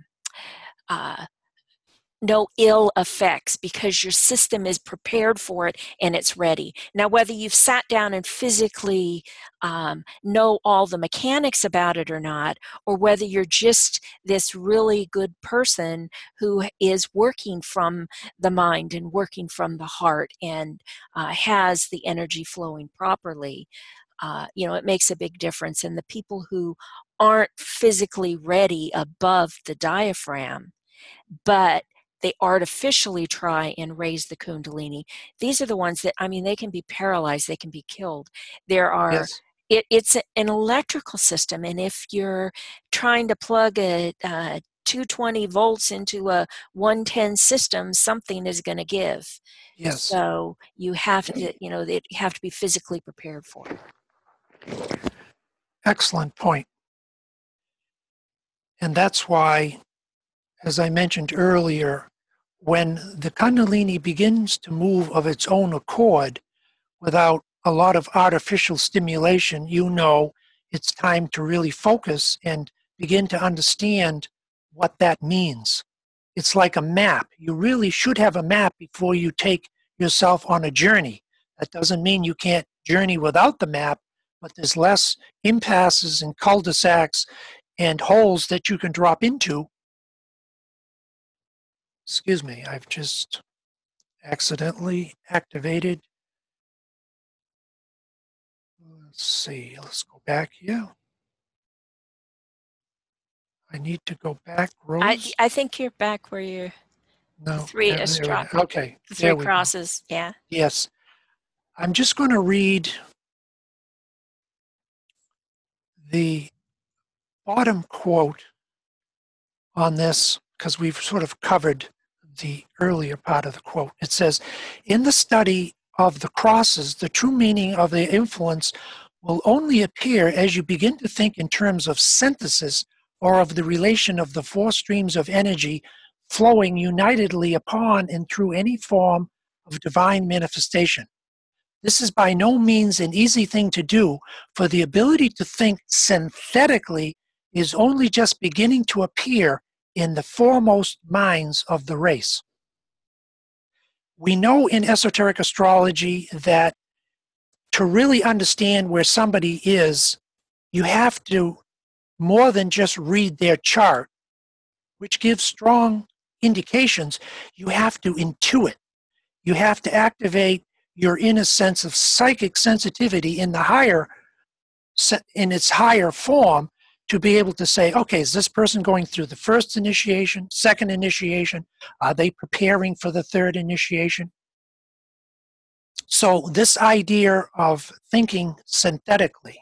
uh, no ill effects, because your system is prepared for it and it's ready. Now, whether you've sat down and physically um, know all the mechanics about it or not, or whether you're just this really good person who is working from the mind and working from the heart and uh, has the energy flowing properly, uh, you know, it makes a big difference. And the people who aren't physically ready above the diaphragm, but they artificially try and raise the Kundalini, these are the ones that, I mean, they can be paralyzed, they can be killed. There are, Yes. it, it's an electrical system, and if you're trying to plug a, a two hundred twenty volts into a one ten system, something is going to give. Yes. So you have to, you know, you have to be physically prepared for it. Excellent point. And that's why, as I mentioned earlier, when the Kundalini begins to move of its own accord without a lot of artificial stimulation, you know it's time to really focus and begin to understand what that means. It's like a map. You really should have a map before you take yourself on a journey. That doesn't mean you can't journey without the map, but there's less impasses and cul-de-sacs and holes that you can drop into. Excuse me, I've just accidentally activated. Let's see, let's go back here. I need to go back, Rose. I, I think you're back where you're, no, three yeah, is there we drop- go. Okay, the there three we go. crosses, yeah. Yes. I'm just going to read the bottom quote on this, because we've sort of covered the earlier part of the quote. It says, in the study of the crosses, the true meaning of their influence will only appear as you begin to think in terms of synthesis or of the relation of the four streams of energy flowing unitedly upon and through any form of divine manifestation. This is by no means an easy thing to do, for the ability to think synthetically is only just beginning to appear in the foremost minds of the race. We know in esoteric astrology that to really understand where somebody is, you have to more than just read their chart, which gives strong indications. You have to intuit. You have to activate your inner sense of psychic sensitivity in the higher, in its higher form, to be able to say, okay, is this person going through the first initiation, second initiation? Are they preparing for the third initiation? So this idea of thinking synthetically.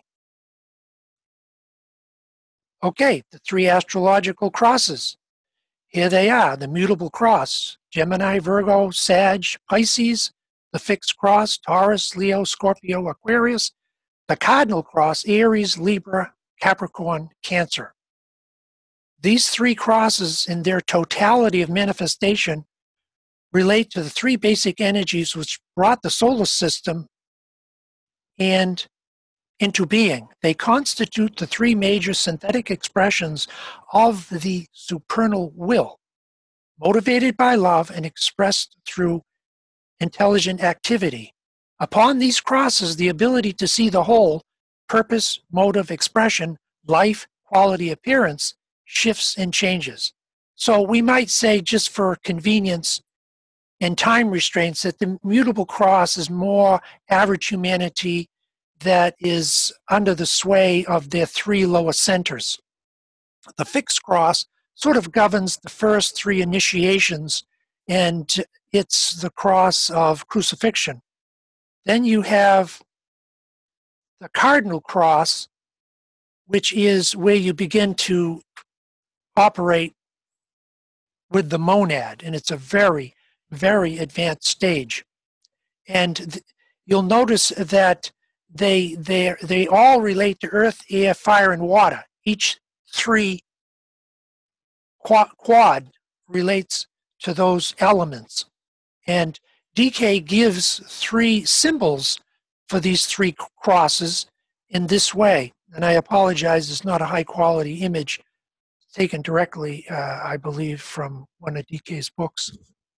Okay, the three astrological crosses. Here they are, the mutable cross, Gemini, Virgo, Sag, Pisces, the fixed cross, Taurus, Leo, Scorpio, Aquarius, the cardinal cross, Aries, Libra, Capricorn, Cancer. These three crosses in their totality of manifestation relate to the three basic energies which brought the solar system and into being. They constitute the three major synthetic expressions of the supernal will, motivated by love and expressed through intelligent activity. Upon these crosses, the ability to see the whole, purpose, motive, expression, life, quality, appearance, shifts and changes. So we might say, just for convenience and time restraints, that the mutable cross is more average humanity that is under the sway of their three lower centers. The fixed cross sort of governs the first three initiations, and it's the cross of crucifixion. Then you have the cardinal cross, which is where you begin to operate with the monad, and it's a very, very advanced stage. And th- you'll notice that they, they, they all relate to earth, air, fire, and water. Each three quad, quad relates to those elements. And D K gives three symbols for these three crosses in this way. And I apologize, it's not a high quality image taken directly, uh, I believe, from one of D K's books.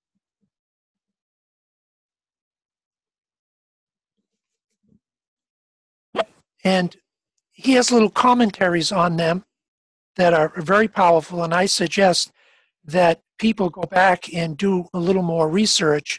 And he has little commentaries on them that are very powerful, and I suggest that people go back and do a little more research.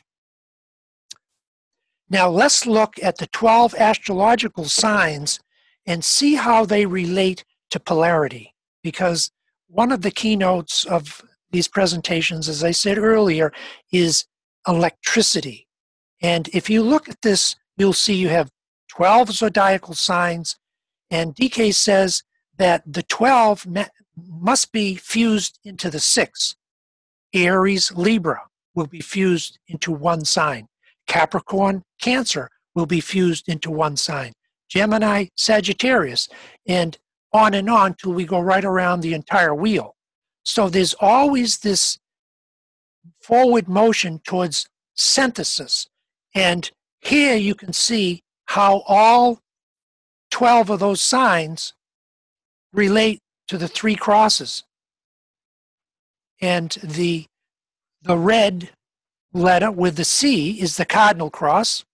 Now let's look at the twelve astrological signs and see how they relate to polarity, because one of the keynotes of these presentations, as I said earlier, is electricity. And if you look at this, you'll see you have twelve zodiacal signs, and D K says that the twelve must be fused into the six. Aries, Libra will be fused into one sign. Capricorn, Cancer will be fused into one sign. Gemini, Sagittarius, and on and on till we go right around the entire wheel. So there's always this forward motion towards synthesis. And here you can see how all twelve of those signs relate to the three crosses. And the, the red letter with the C is the cardinal cross.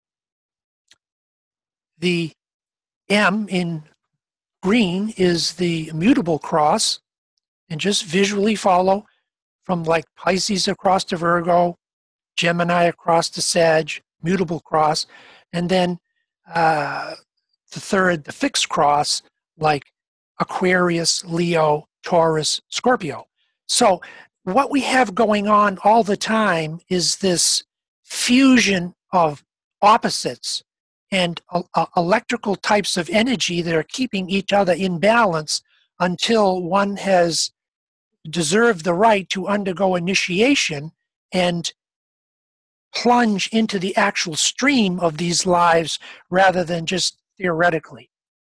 The M in green is the mutable cross. And just visually follow from like Pisces across to Virgo, Gemini across to Sag, mutable cross, and then uh, the third, the fixed cross, like Aquarius, Leo, Taurus, Scorpio. So what we have going on all the time is this fusion of opposites and uh, uh, electrical types of energy that are keeping each other in balance until one has deserved the right to undergo initiation, and plunge into the actual stream of these lives rather than just theoretically.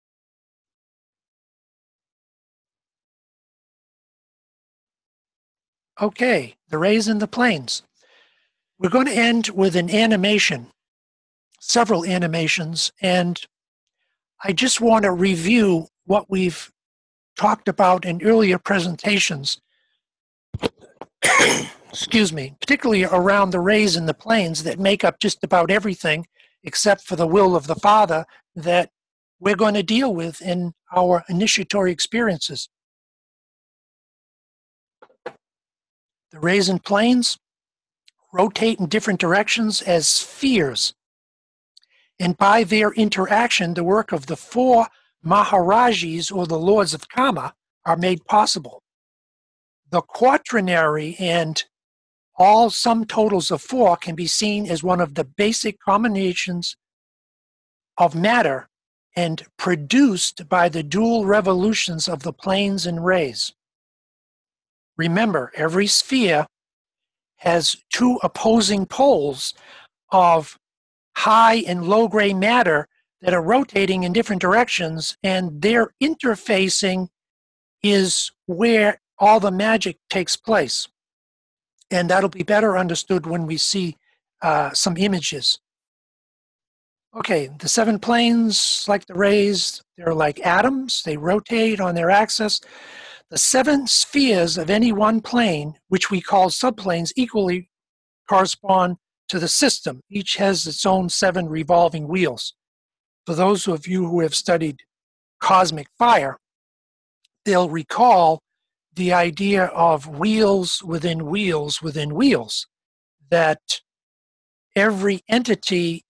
Okay, the rays and the planes. We're going to end with an animation, several animations, and I just want to review what we've talked about in earlier presentations, excuse me, particularly around the rays and the planes that make up just about everything except for the will of the Father that we're going to deal with in our initiatory experiences. The rays and planes rotate in different directions as spheres, and by their interaction, the work of the four Maharajis, or the Lords of Karma, are made possible. The quaternary and all sum totals of four can be seen as one of the basic combinations of matter and produced by the dual revolutions of the planes and rays. Remember, every sphere has two opposing poles of high and low gray matter that are rotating in different directions, and their interfacing is where all the magic takes place. And that'll be better understood when we see uh, some images. Okay, the seven planes, like the rays, they're like atoms. They rotate on their axis. The seven spheres of any one plane, which we call subplanes, equally correspond to the system. Each has its own seven revolving wheels. For those of you who have studied cosmic fire, they'll recall the idea of wheels within wheels within wheels, that every entity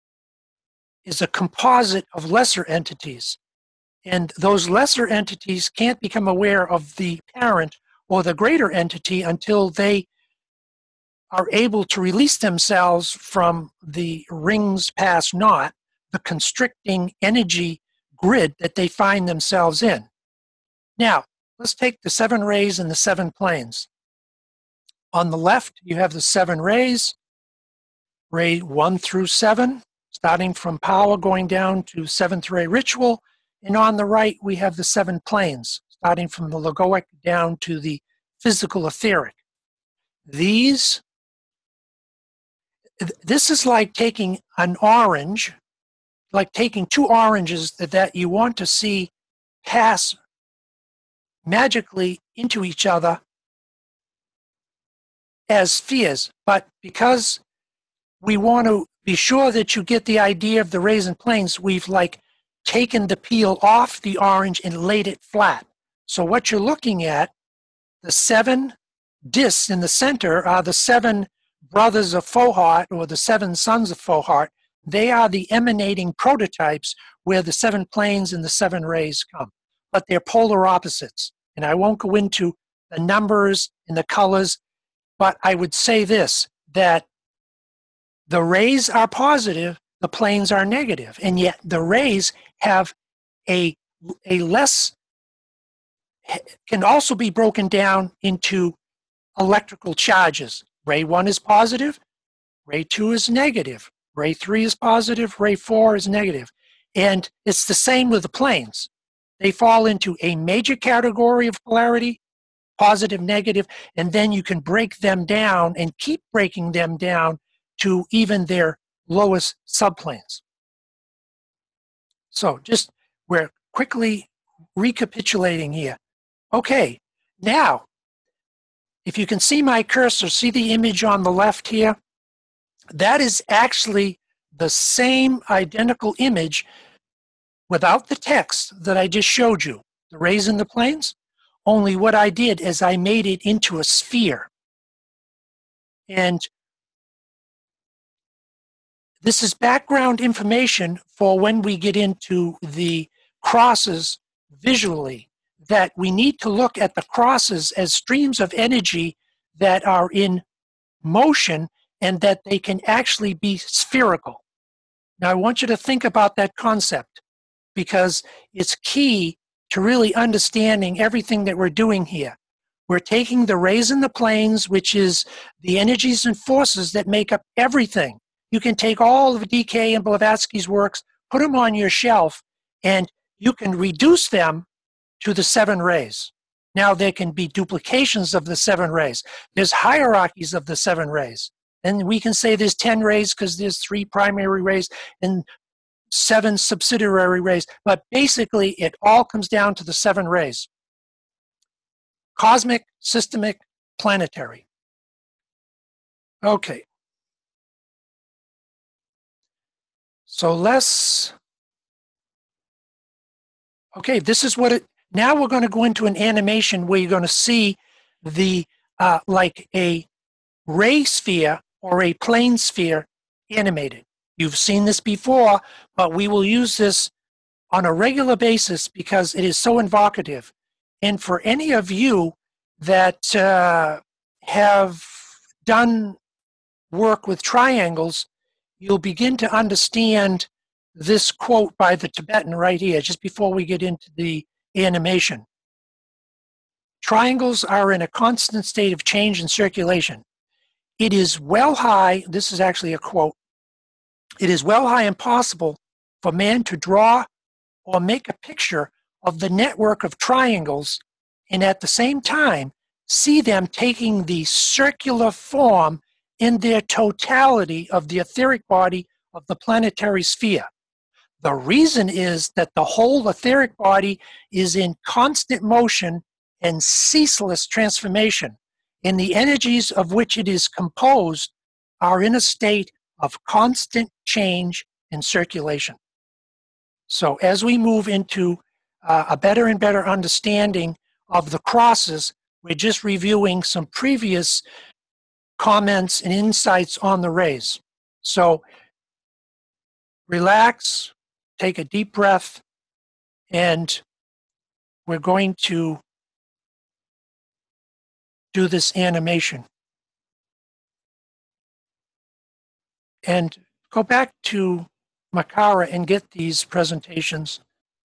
is a composite of lesser entities. And those lesser entities can't become aware of the parent or the greater entity until they are able to release themselves from the rings past knot, the constricting energy grid that they find themselves in. Now, let's take the seven rays and the seven planes. On the left, you have the seven rays, ray one through seven, starting from power going down to seventh ray ritual. And on the right, we have the seven planes, starting from the logoic down to the physical etheric. These, this is like taking an orange, like taking two oranges that, that you want to see pass magically into each other as spheres. But because we want to be sure that you get the idea of the rays and planes, we've like taken the peel off the orange and laid it flat. So what you're looking at, the seven discs in the center are the seven brothers of Fohart, or the seven sons of Fohart. They are the emanating prototypes where the seven planes and the seven rays come. But they're polar opposites. And I won't go into the numbers and the colors, but I would say this, that the rays are positive, the planes are negative, and yet the rays have a, a less, can also be broken down into electrical charges. Ray one is positive, ray two is negative, ray three is positive, ray four is negative. And it's the same with the planes. They fall into a major category of polarity, positive, negative, and then you can break them down and keep breaking them down to even their lowest subplanes. So just, we're quickly recapitulating here. Okay, now, if you can see my cursor, see the image on the left here? That is actually the same identical image without the text that I just showed you, the rays and the planes. Only what I did is I made it into a sphere. And this is background information for when we get into the crosses visually, that we need to look at the crosses as streams of energy that are in motion and that they can actually be spherical. Now, I want you to think about that concept because it's key to really understanding everything that we're doing here. We're taking the rays and the planes, which is the energies and forces that make up everything. You can take all of D K and Blavatsky's works, put them on your shelf, and you can reduce them to the seven rays. Now there can be duplications of the seven rays. There's hierarchies of the seven rays. And we can say there's ten rays because there's three primary rays and seven subsidiary rays. But basically, it all comes down to the seven rays. Cosmic, systemic, planetary. Okay. So let's, okay, this is what it, now we're going to go into an animation where you're going to see the, uh, like a ray sphere or a plane sphere animated. You've seen this before, but we will use this on a regular basis because it is so evocative. And for any of you that uh, have done work with triangles, you'll begin to understand this quote by the Tibetan right here, just before we get into the animation. Triangles are in a constant state of change and circulation. It is well high, this is actually a quote, it is well high impossible for man to draw or make a picture of the network of triangles and at the same time see them taking the circular form in their totality of the etheric body of the planetary sphere. The reason is that the whole etheric body is in constant motion and ceaseless transformation, and the energies of which it is composed are in a state of constant change and circulation. So as we move into uh, a better and better understanding of the crosses, we're just reviewing some previous comments and insights on the rays. So relax, take a deep breath, and we're going to do this animation. And go back to Makara and get these presentations.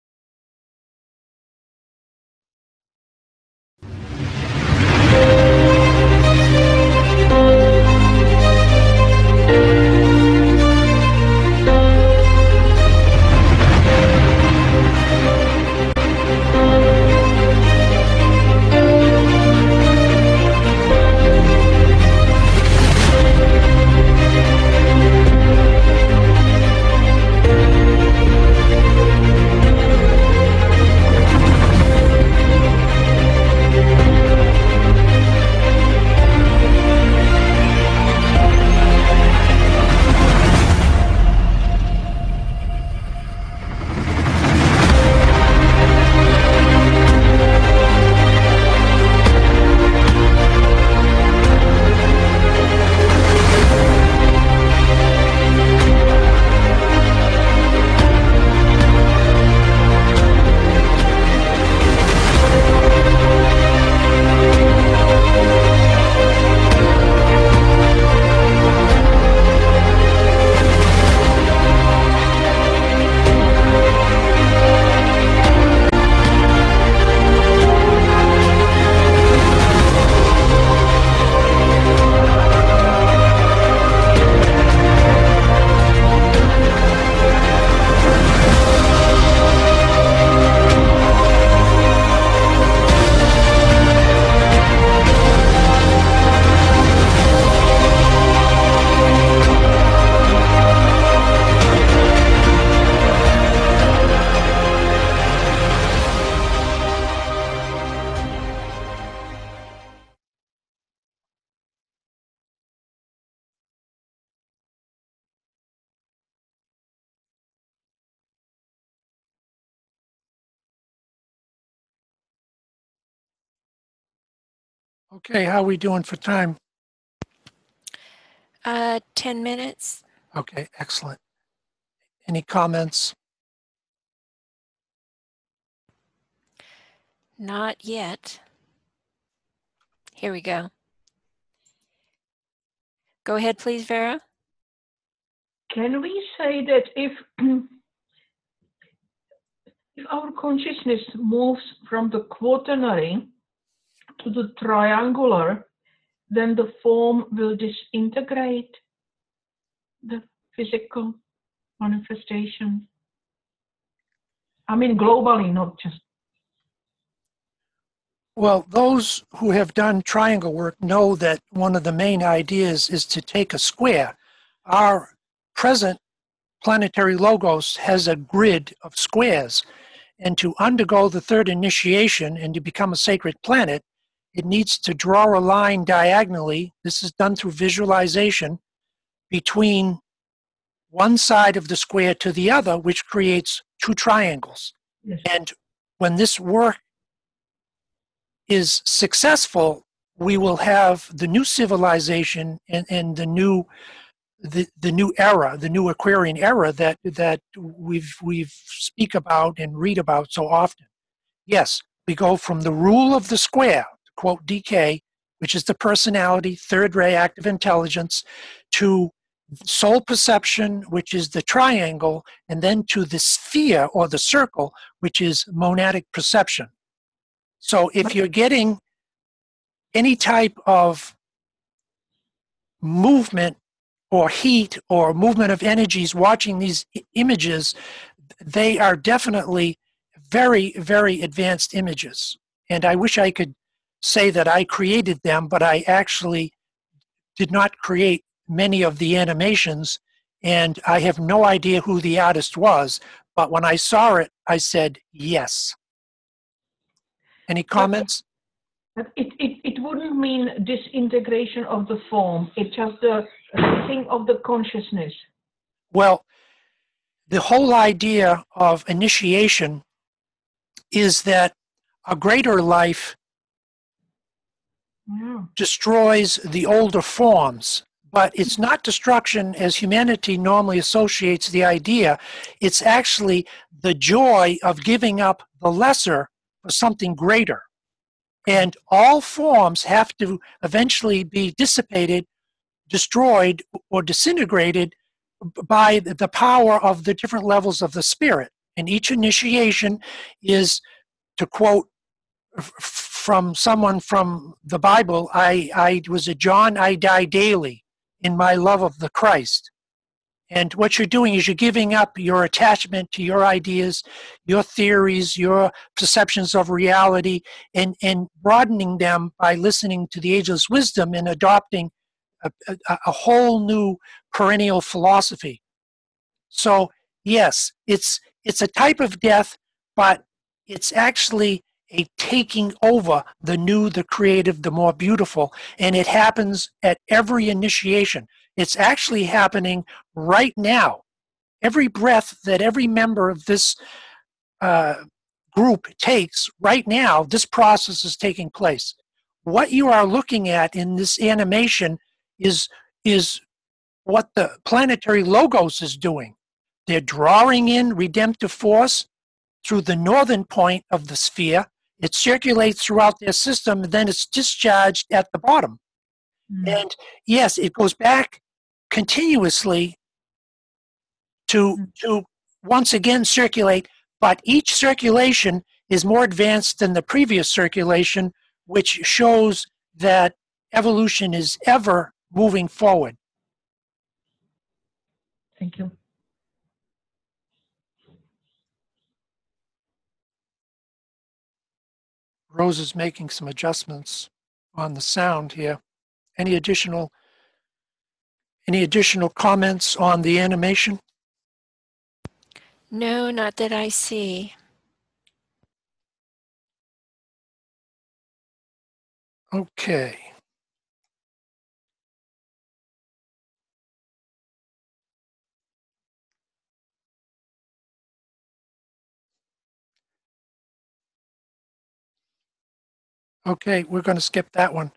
Okay, how are we doing for time? Uh, ten minutes. Okay, excellent. Any comments? Not yet. Here we go. Go ahead, please, Vera. Can we say that if, if our consciousness moves from the quaternary to the triangular, then the form will disintegrate the physical manifestation. I mean, globally, not just. Well, those who have done triangle work know that one of the main ideas is to take a square. Our present planetary logos has a grid of squares, and to undergo the third initiation and to become a sacred planet, it needs to draw a line diagonally. This is done through visualization between one side of the square to the other, which creates two triangles. Yes. And when this work is successful, we will have the new civilization and, and the new the, the new era, the new Aquarian era that that we've we've speak about and read about so often. Yes, we go from the rule of the square, to quote D K, which is the personality, third ray active intelligence, to soul perception, which is the triangle, and then to the sphere or the circle, which is monadic perception. So if you're getting any type of movement or heat or movement of energies watching these images, they are definitely very, very advanced images. And I wish I could say that I created them, but I actually did not create many of the animations, and I have no idea who the artist was. But when I saw it, I said, yes. Any comments? But it, it, it wouldn't mean disintegration of the form. It's just the thing of the consciousness. Well, the whole idea of initiation is that a greater life Yeah. destroys the older forms, but it's not destruction as humanity normally associates the idea. It's actually the joy of giving up the lesser for something greater. And all forms have to eventually be dissipated, destroyed, or disintegrated by the power of the different levels of the spirit. And each initiation is, to quote from someone from the Bible, I, I was a John, I die daily in my love of the Christ. And what you're doing is you're giving up your attachment to your ideas, your theories, your perceptions of reality, and, and broadening them by listening to the ageless wisdom and adopting a, a, a whole new perennial philosophy. So yes, it's it's a type of death, but it's actually a taking over the new, the creative, the more beautiful, and it happens at every initiation. It's actually happening right now. Every breath that every member of this uh, group takes right now, this process is taking place. What you are looking at in this animation is, is what the planetary logos is doing. They're drawing in redemptive force through the northern point of the sphere. It circulates throughout their system, and then it's discharged at the bottom. Mm. And yes, it goes back continuously to, to once again circulate, but each circulation is more advanced than the previous circulation, which shows that evolution is ever moving forward. Thank you. Rose is making some adjustments on the sound here. Any additional Any additional comments on the animation? No, not that I see. Okay. Okay, we're going to skip that one.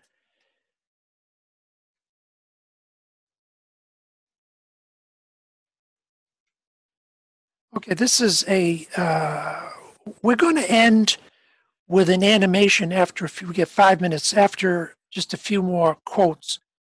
Okay, this is a, uh, we're going to end with an animation after, if we get five minutes, after just a few more quotes.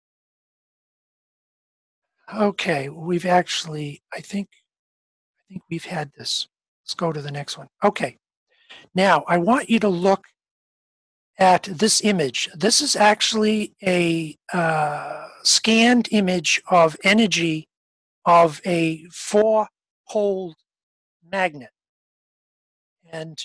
Okay, we've actually, I think, I think we've had this. Let's go to the next one. Okay, now I want you to look at this image. This is actually a uh, scanned image of energy of a four-pole magnet. And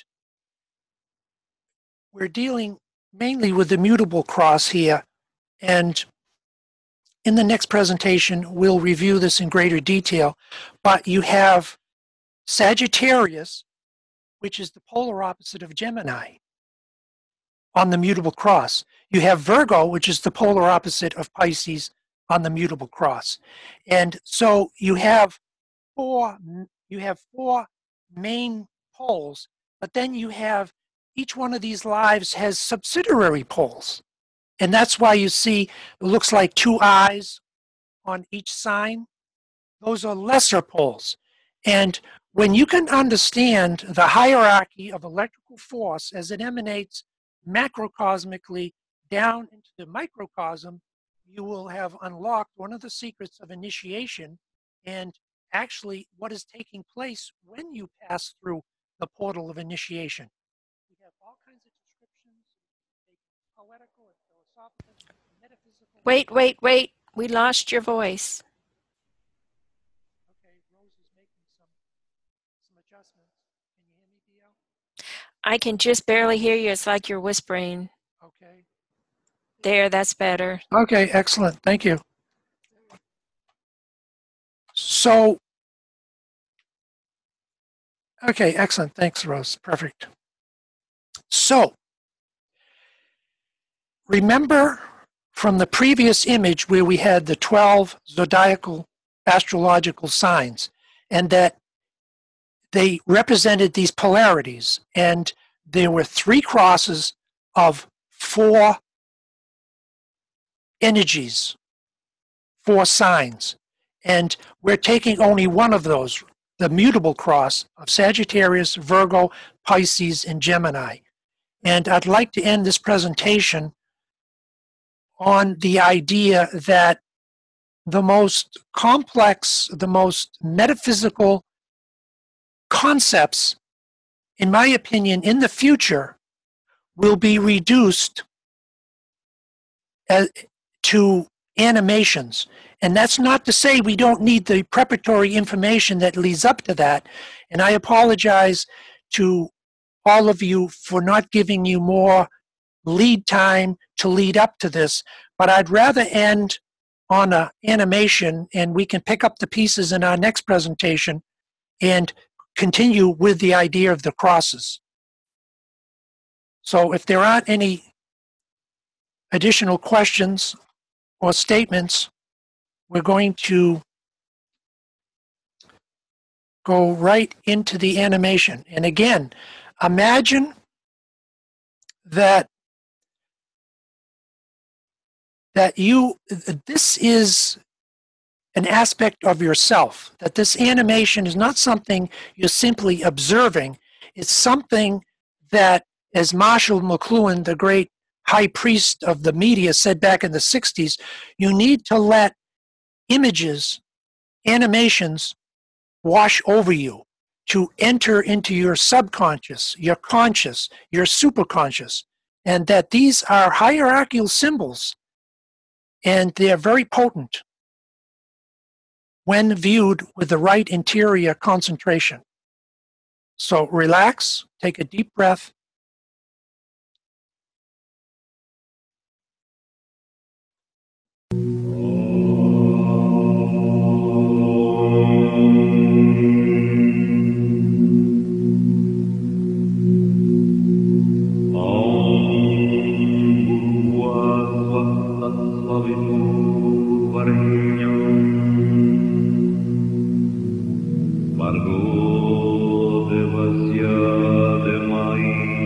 we're dealing mainly with the mutable cross here. And in the next presentation, we'll review this in greater detail. But you have Sagittarius, which is the polar opposite of Gemini on the mutable cross. You have Virgo, which is the polar opposite of Pisces on the mutable cross. And so you have four, you have four main poles, but then you have each one of these lives has subsidiary poles. And that's why you see it looks like two eyes on each sign. Those are lesser poles. And when you can understand the hierarchy of electrical force as it emanates macrocosmically down into the microcosm, you will have unlocked one of the secrets of initiation and actually what is taking place when you pass through the portal of initiation. We have all kinds of descriptions, poetical and philosophical, metaphysical. Wait, wait, wait. We lost your voice. Okay, Rose is making some, some adjustments. Can you hear me, B L? I can just barely hear you. It's like you're whispering. Okay. There, that's better. Okay, excellent. Thank you. So, okay, excellent. Thanks, Rose. Perfect. So, remember from the previous image where we had the twelve zodiacal astrological signs and that they represented these polarities, and there were three crosses of four energies, four signs. And we're taking only one of those, the mutable cross of Sagittarius, Virgo, Pisces, and Gemini. And I'd like to end this presentation on the idea that the most complex, the most metaphysical concepts, in my opinion, in the future, will be reduced as, to animations. And that's not to say we don't need the preparatory information that leads up to that. And I apologize to all of you for not giving you more lead time to lead up to this, but I'd rather end on an animation and we can pick up the pieces in our next presentation and continue with the idea of the crosses. So if there aren't any additional questions or statements, we're going to go right into the animation. And again, imagine that that you, this is an aspect of yourself, that this animation is not something you're simply observing. It's something that, as Marshall McLuhan, the great high priest of the media, said back in the sixties, you need to let images, animations wash over you, to enter into your subconscious, your conscious, your superconscious, and that these are hierarchical symbols, and they're very potent when viewed with the right interior concentration. So relax, take a deep breath. Margot de Vasia de Maïs.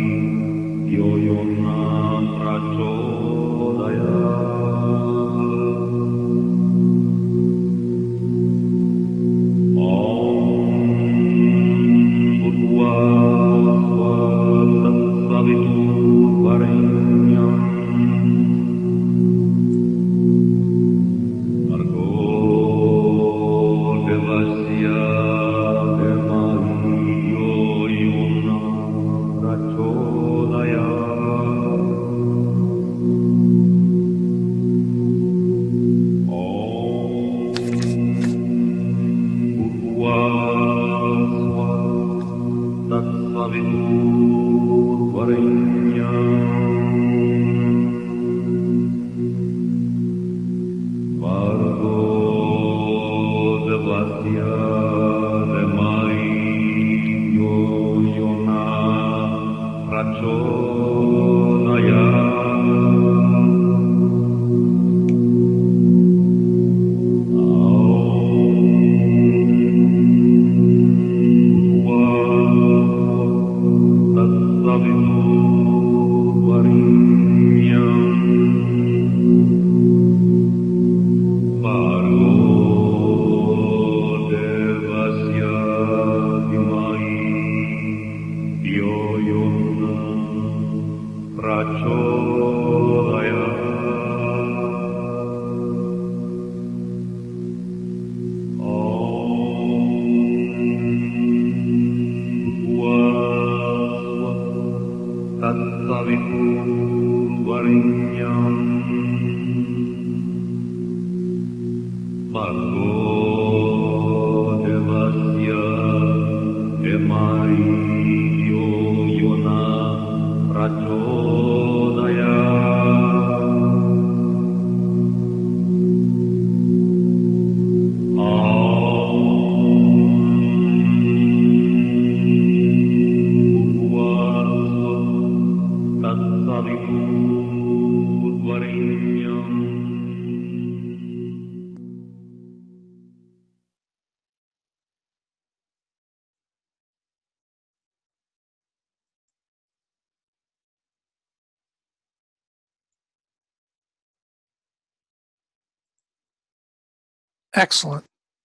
Excellent.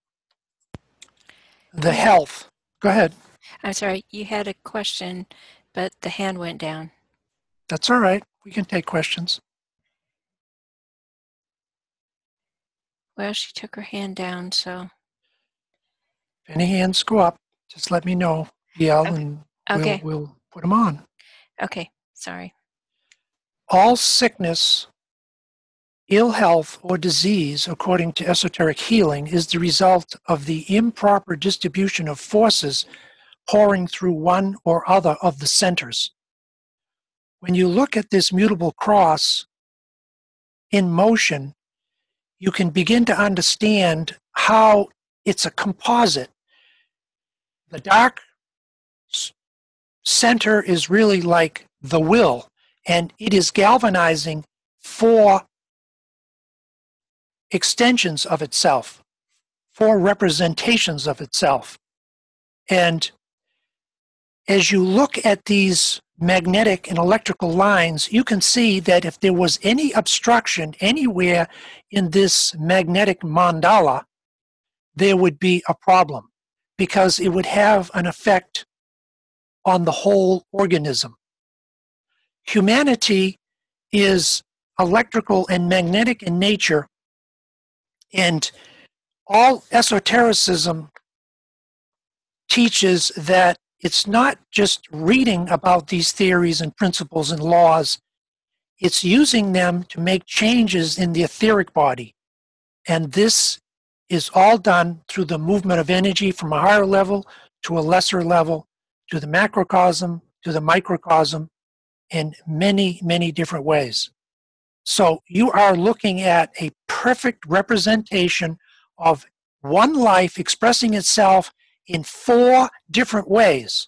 The health. Go ahead. I'm sorry, you had a question, but the hand went down. That's all right. We can take questions. Well, she took her hand down, so. If any hands go up, just let me know. Yell, Okay. and we'll, Okay. we'll put them on. Okay, sorry. All sickness, ill health, or disease, according to esoteric healing, is the result of the improper distribution of forces pouring through one or other of the centers. When you look at this mutable cross in motion, you can begin to understand how it's a composite. The dark center is really like the will, and it is galvanizing four extensions of itself, four representations of itself. And as you look at these magnetic and electrical lines, you can see that if there was any obstruction anywhere in this magnetic mandala, there would be a problem, because it would have an effect on the whole organism. Humanity is electrical and magnetic in nature, and all esotericism teaches that it's not just reading about these theories and principles and laws, it's using them to make changes in the etheric body. And this is all done through the movement of energy from a higher level to a lesser level, to the macrocosm, to the microcosm, in many, many different ways. So you are looking at a perfect representation of one life expressing itself in four different ways.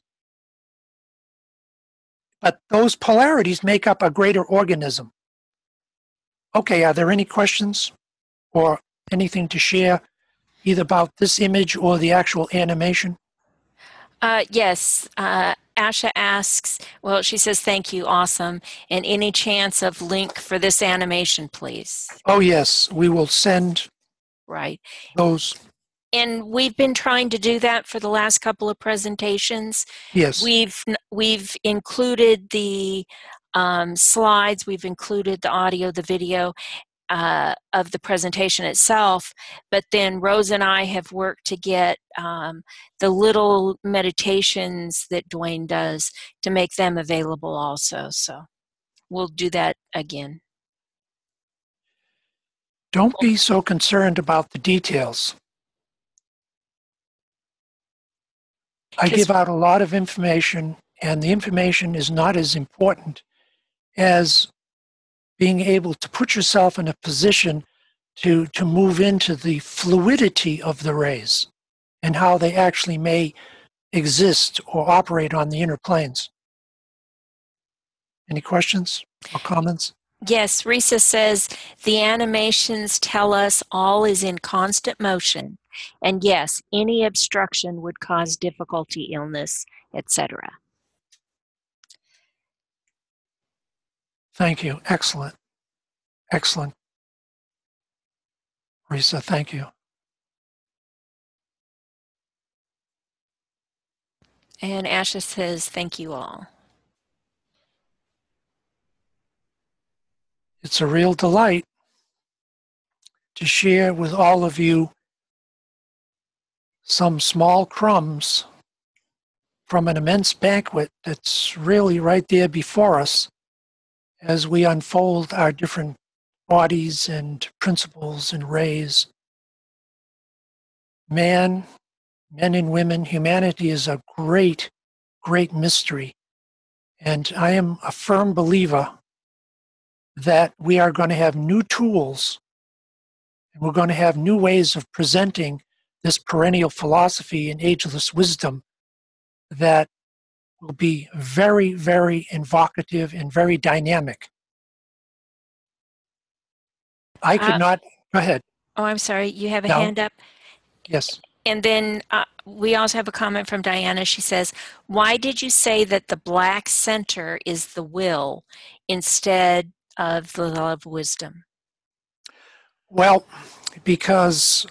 But those polarities make up a greater organism. Okay, are there any questions or anything to share either about this image or the actual animation? Uh, yes, uh, Asha asks, well, she says, thank you, awesome. And any chance of link for this animation, please? Oh, yes, we will send Right. those. And we've been trying to do that for the last couple of presentations. Yes. We've we've included the um, slides, we've included the audio, the video uh, of the presentation itself, but then Rose and I have worked to get um, the little meditations that Dwayne does to make them available also. So we'll do that again. Don't be so concerned about the details. I give out a lot of information, and the information is not as important as being able to put yourself in a position to, to move into the fluidity of the rays and how they actually may exist or operate on the inner planes. Any questions or comments? Yes, Risa says the animations tell us all is in constant motion, and yes, any obstruction would cause difficulty, illness, et cetera. Thank you. Excellent. Excellent. Risa, thank you. And Asha says, thank you all. It's a real delight to share with all of you some small crumbs from an immense banquet that's really right there before us as we unfold our different bodies and principles and rays. Man, men and women, humanity is a great, great mystery. And I am a firm believer that we are going to have new tools and we're going to have new ways of presenting this perennial philosophy and ageless wisdom that will be very, very evocative and very dynamic. I could Uh, not, go ahead. Oh, I'm sorry, you have a No. hand up? Yes. And then uh, we also have a comment from Diana. She says, why did you say that the black center is the will instead of the love wisdom? Well, because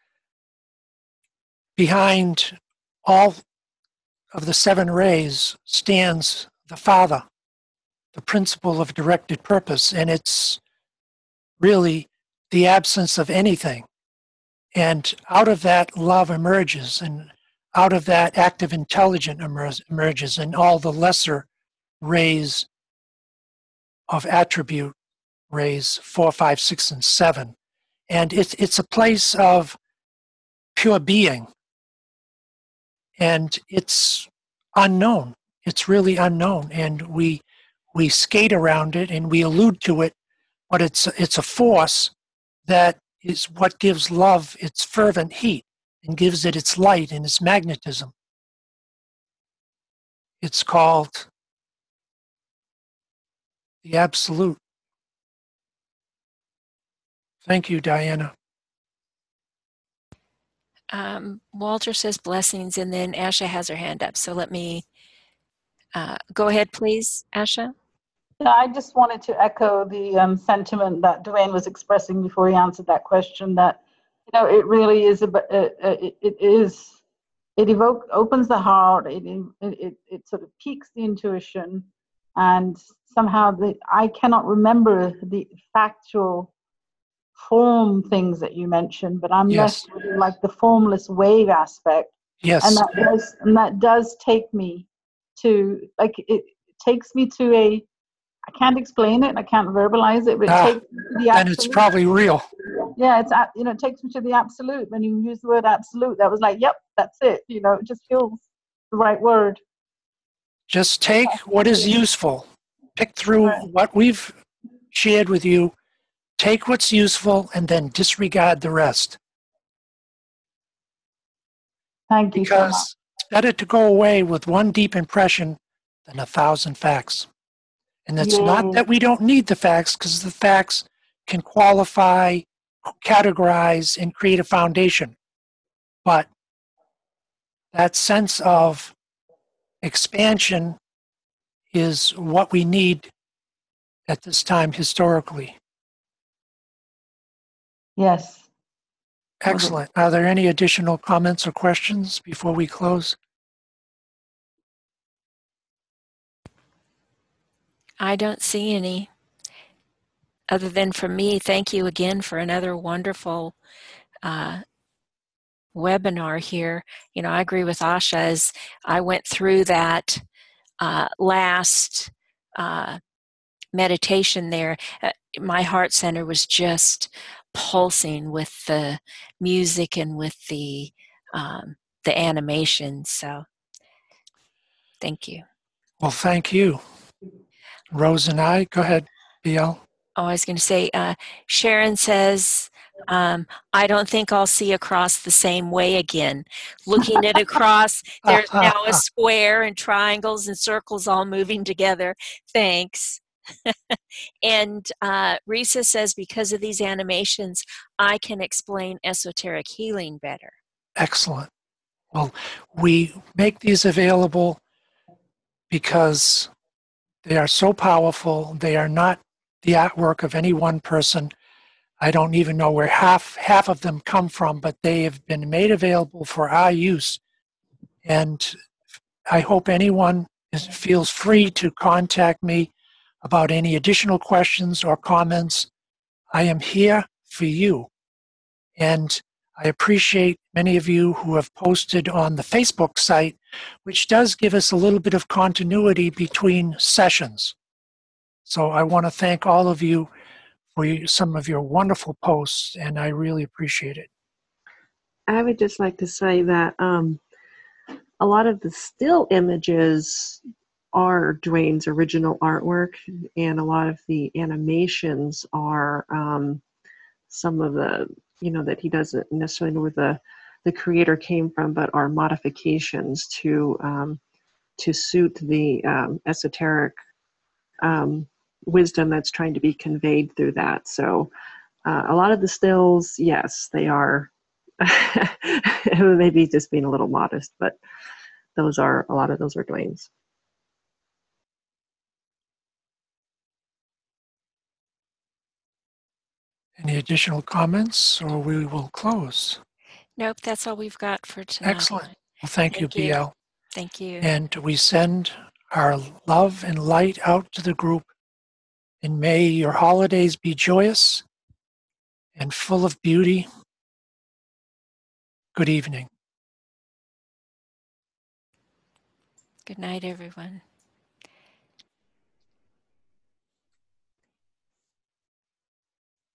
behind all of the seven rays stands the Father, the principle of directed purpose, and it's really the absence of anything. And out of that, love emerges, and out of that, active intelligence emerges, and all the lesser rays of attribute rays, four, five, six, and seven. And it's, it's a place of pure being. And it's unknown. It's really unknown. And we we skate around it and we allude to it, but it's it's a force that is what gives love its fervent heat and gives it its light and its magnetism. It's called the Absolute. Thank you, Diana. Um, Walter says blessings, and then Asha has her hand up. So let me uh, go ahead, please, Asha. Yeah, I just wanted to echo the um, sentiment that Dwayne was expressing before he answered that question. That you know, it really is. A, uh, it, it is. It evoke opens the heart. It, it it it sort of piques the intuition, and somehow the I cannot remember the factual form things that you mentioned, but I'm Yes. left with like the formless wave aspect. Yes. And that does and that does take me to like it takes me to a I can't explain it, I can't verbalize it, but it Ah, takes me to the then it's absolute. probably real. Yeah, it's you know, it takes me to the absolute. When you use the word absolute, that was like, yep, that's it. You know, it just feels the right word. Just take what is useful. Pick through Right. what we've shared with you. Take what's useful and then disregard the rest. Thank you so much. Because it's better to go away with one deep impression than a thousand facts. And it's not Yay. that we don't need the facts, because the facts can qualify, categorize, and create a foundation. But that sense of expansion is what we need at this time historically. Yes. Excellent. Are there any additional comments or questions before we close? I don't see any. Other than from me, thank you again for another wonderful uh, webinar here. You know, I agree with Asha as I went through that uh, last uh, meditation there. Uh, my heart center was just pulsing with the music and with the um, the animation. So, thank you. Well, thank you. Rose and I, go ahead, B L. Oh, I was going to say, uh, Sharon says, um, I don't think I'll see a cross the same way again. Looking at a cross, there's now a square and triangles and circles all moving together. Thanks. And uh, Risa says, because of these animations, I can explain esoteric healing better. Excellent. Well, we make these available because they are so powerful. They are not the artwork of any one person. I don't even know where half half of them come from, but they have been made available for our use. And I hope anyone is, feels free to contact me about any additional questions or comments. I am here for you. And I appreciate many of you who have posted on the Facebook site, which does give us a little bit of continuity between sessions. So I want to thank all of you for you, some of your wonderful posts, and I really appreciate it. I would just like to say that um, a lot of the still images are Dwayne's original artwork, and a lot of the animations are um, some of the, you know, that he doesn't necessarily know where the, the creator came from, but are modifications to, um, to suit the um, esoteric um, wisdom that's trying to be conveyed through that. So uh, a lot of the stills, yes, they are maybe just being a little modest, but those are, a lot of those are Dwayne's. Any additional comments, or we will close? Nope, that's all we've got for tonight. Excellent. Well, thank, Thank you, you. B L. Thank you. And we send our love and light out to the group. And may your holidays be joyous and full of beauty. Good evening. Good night, everyone.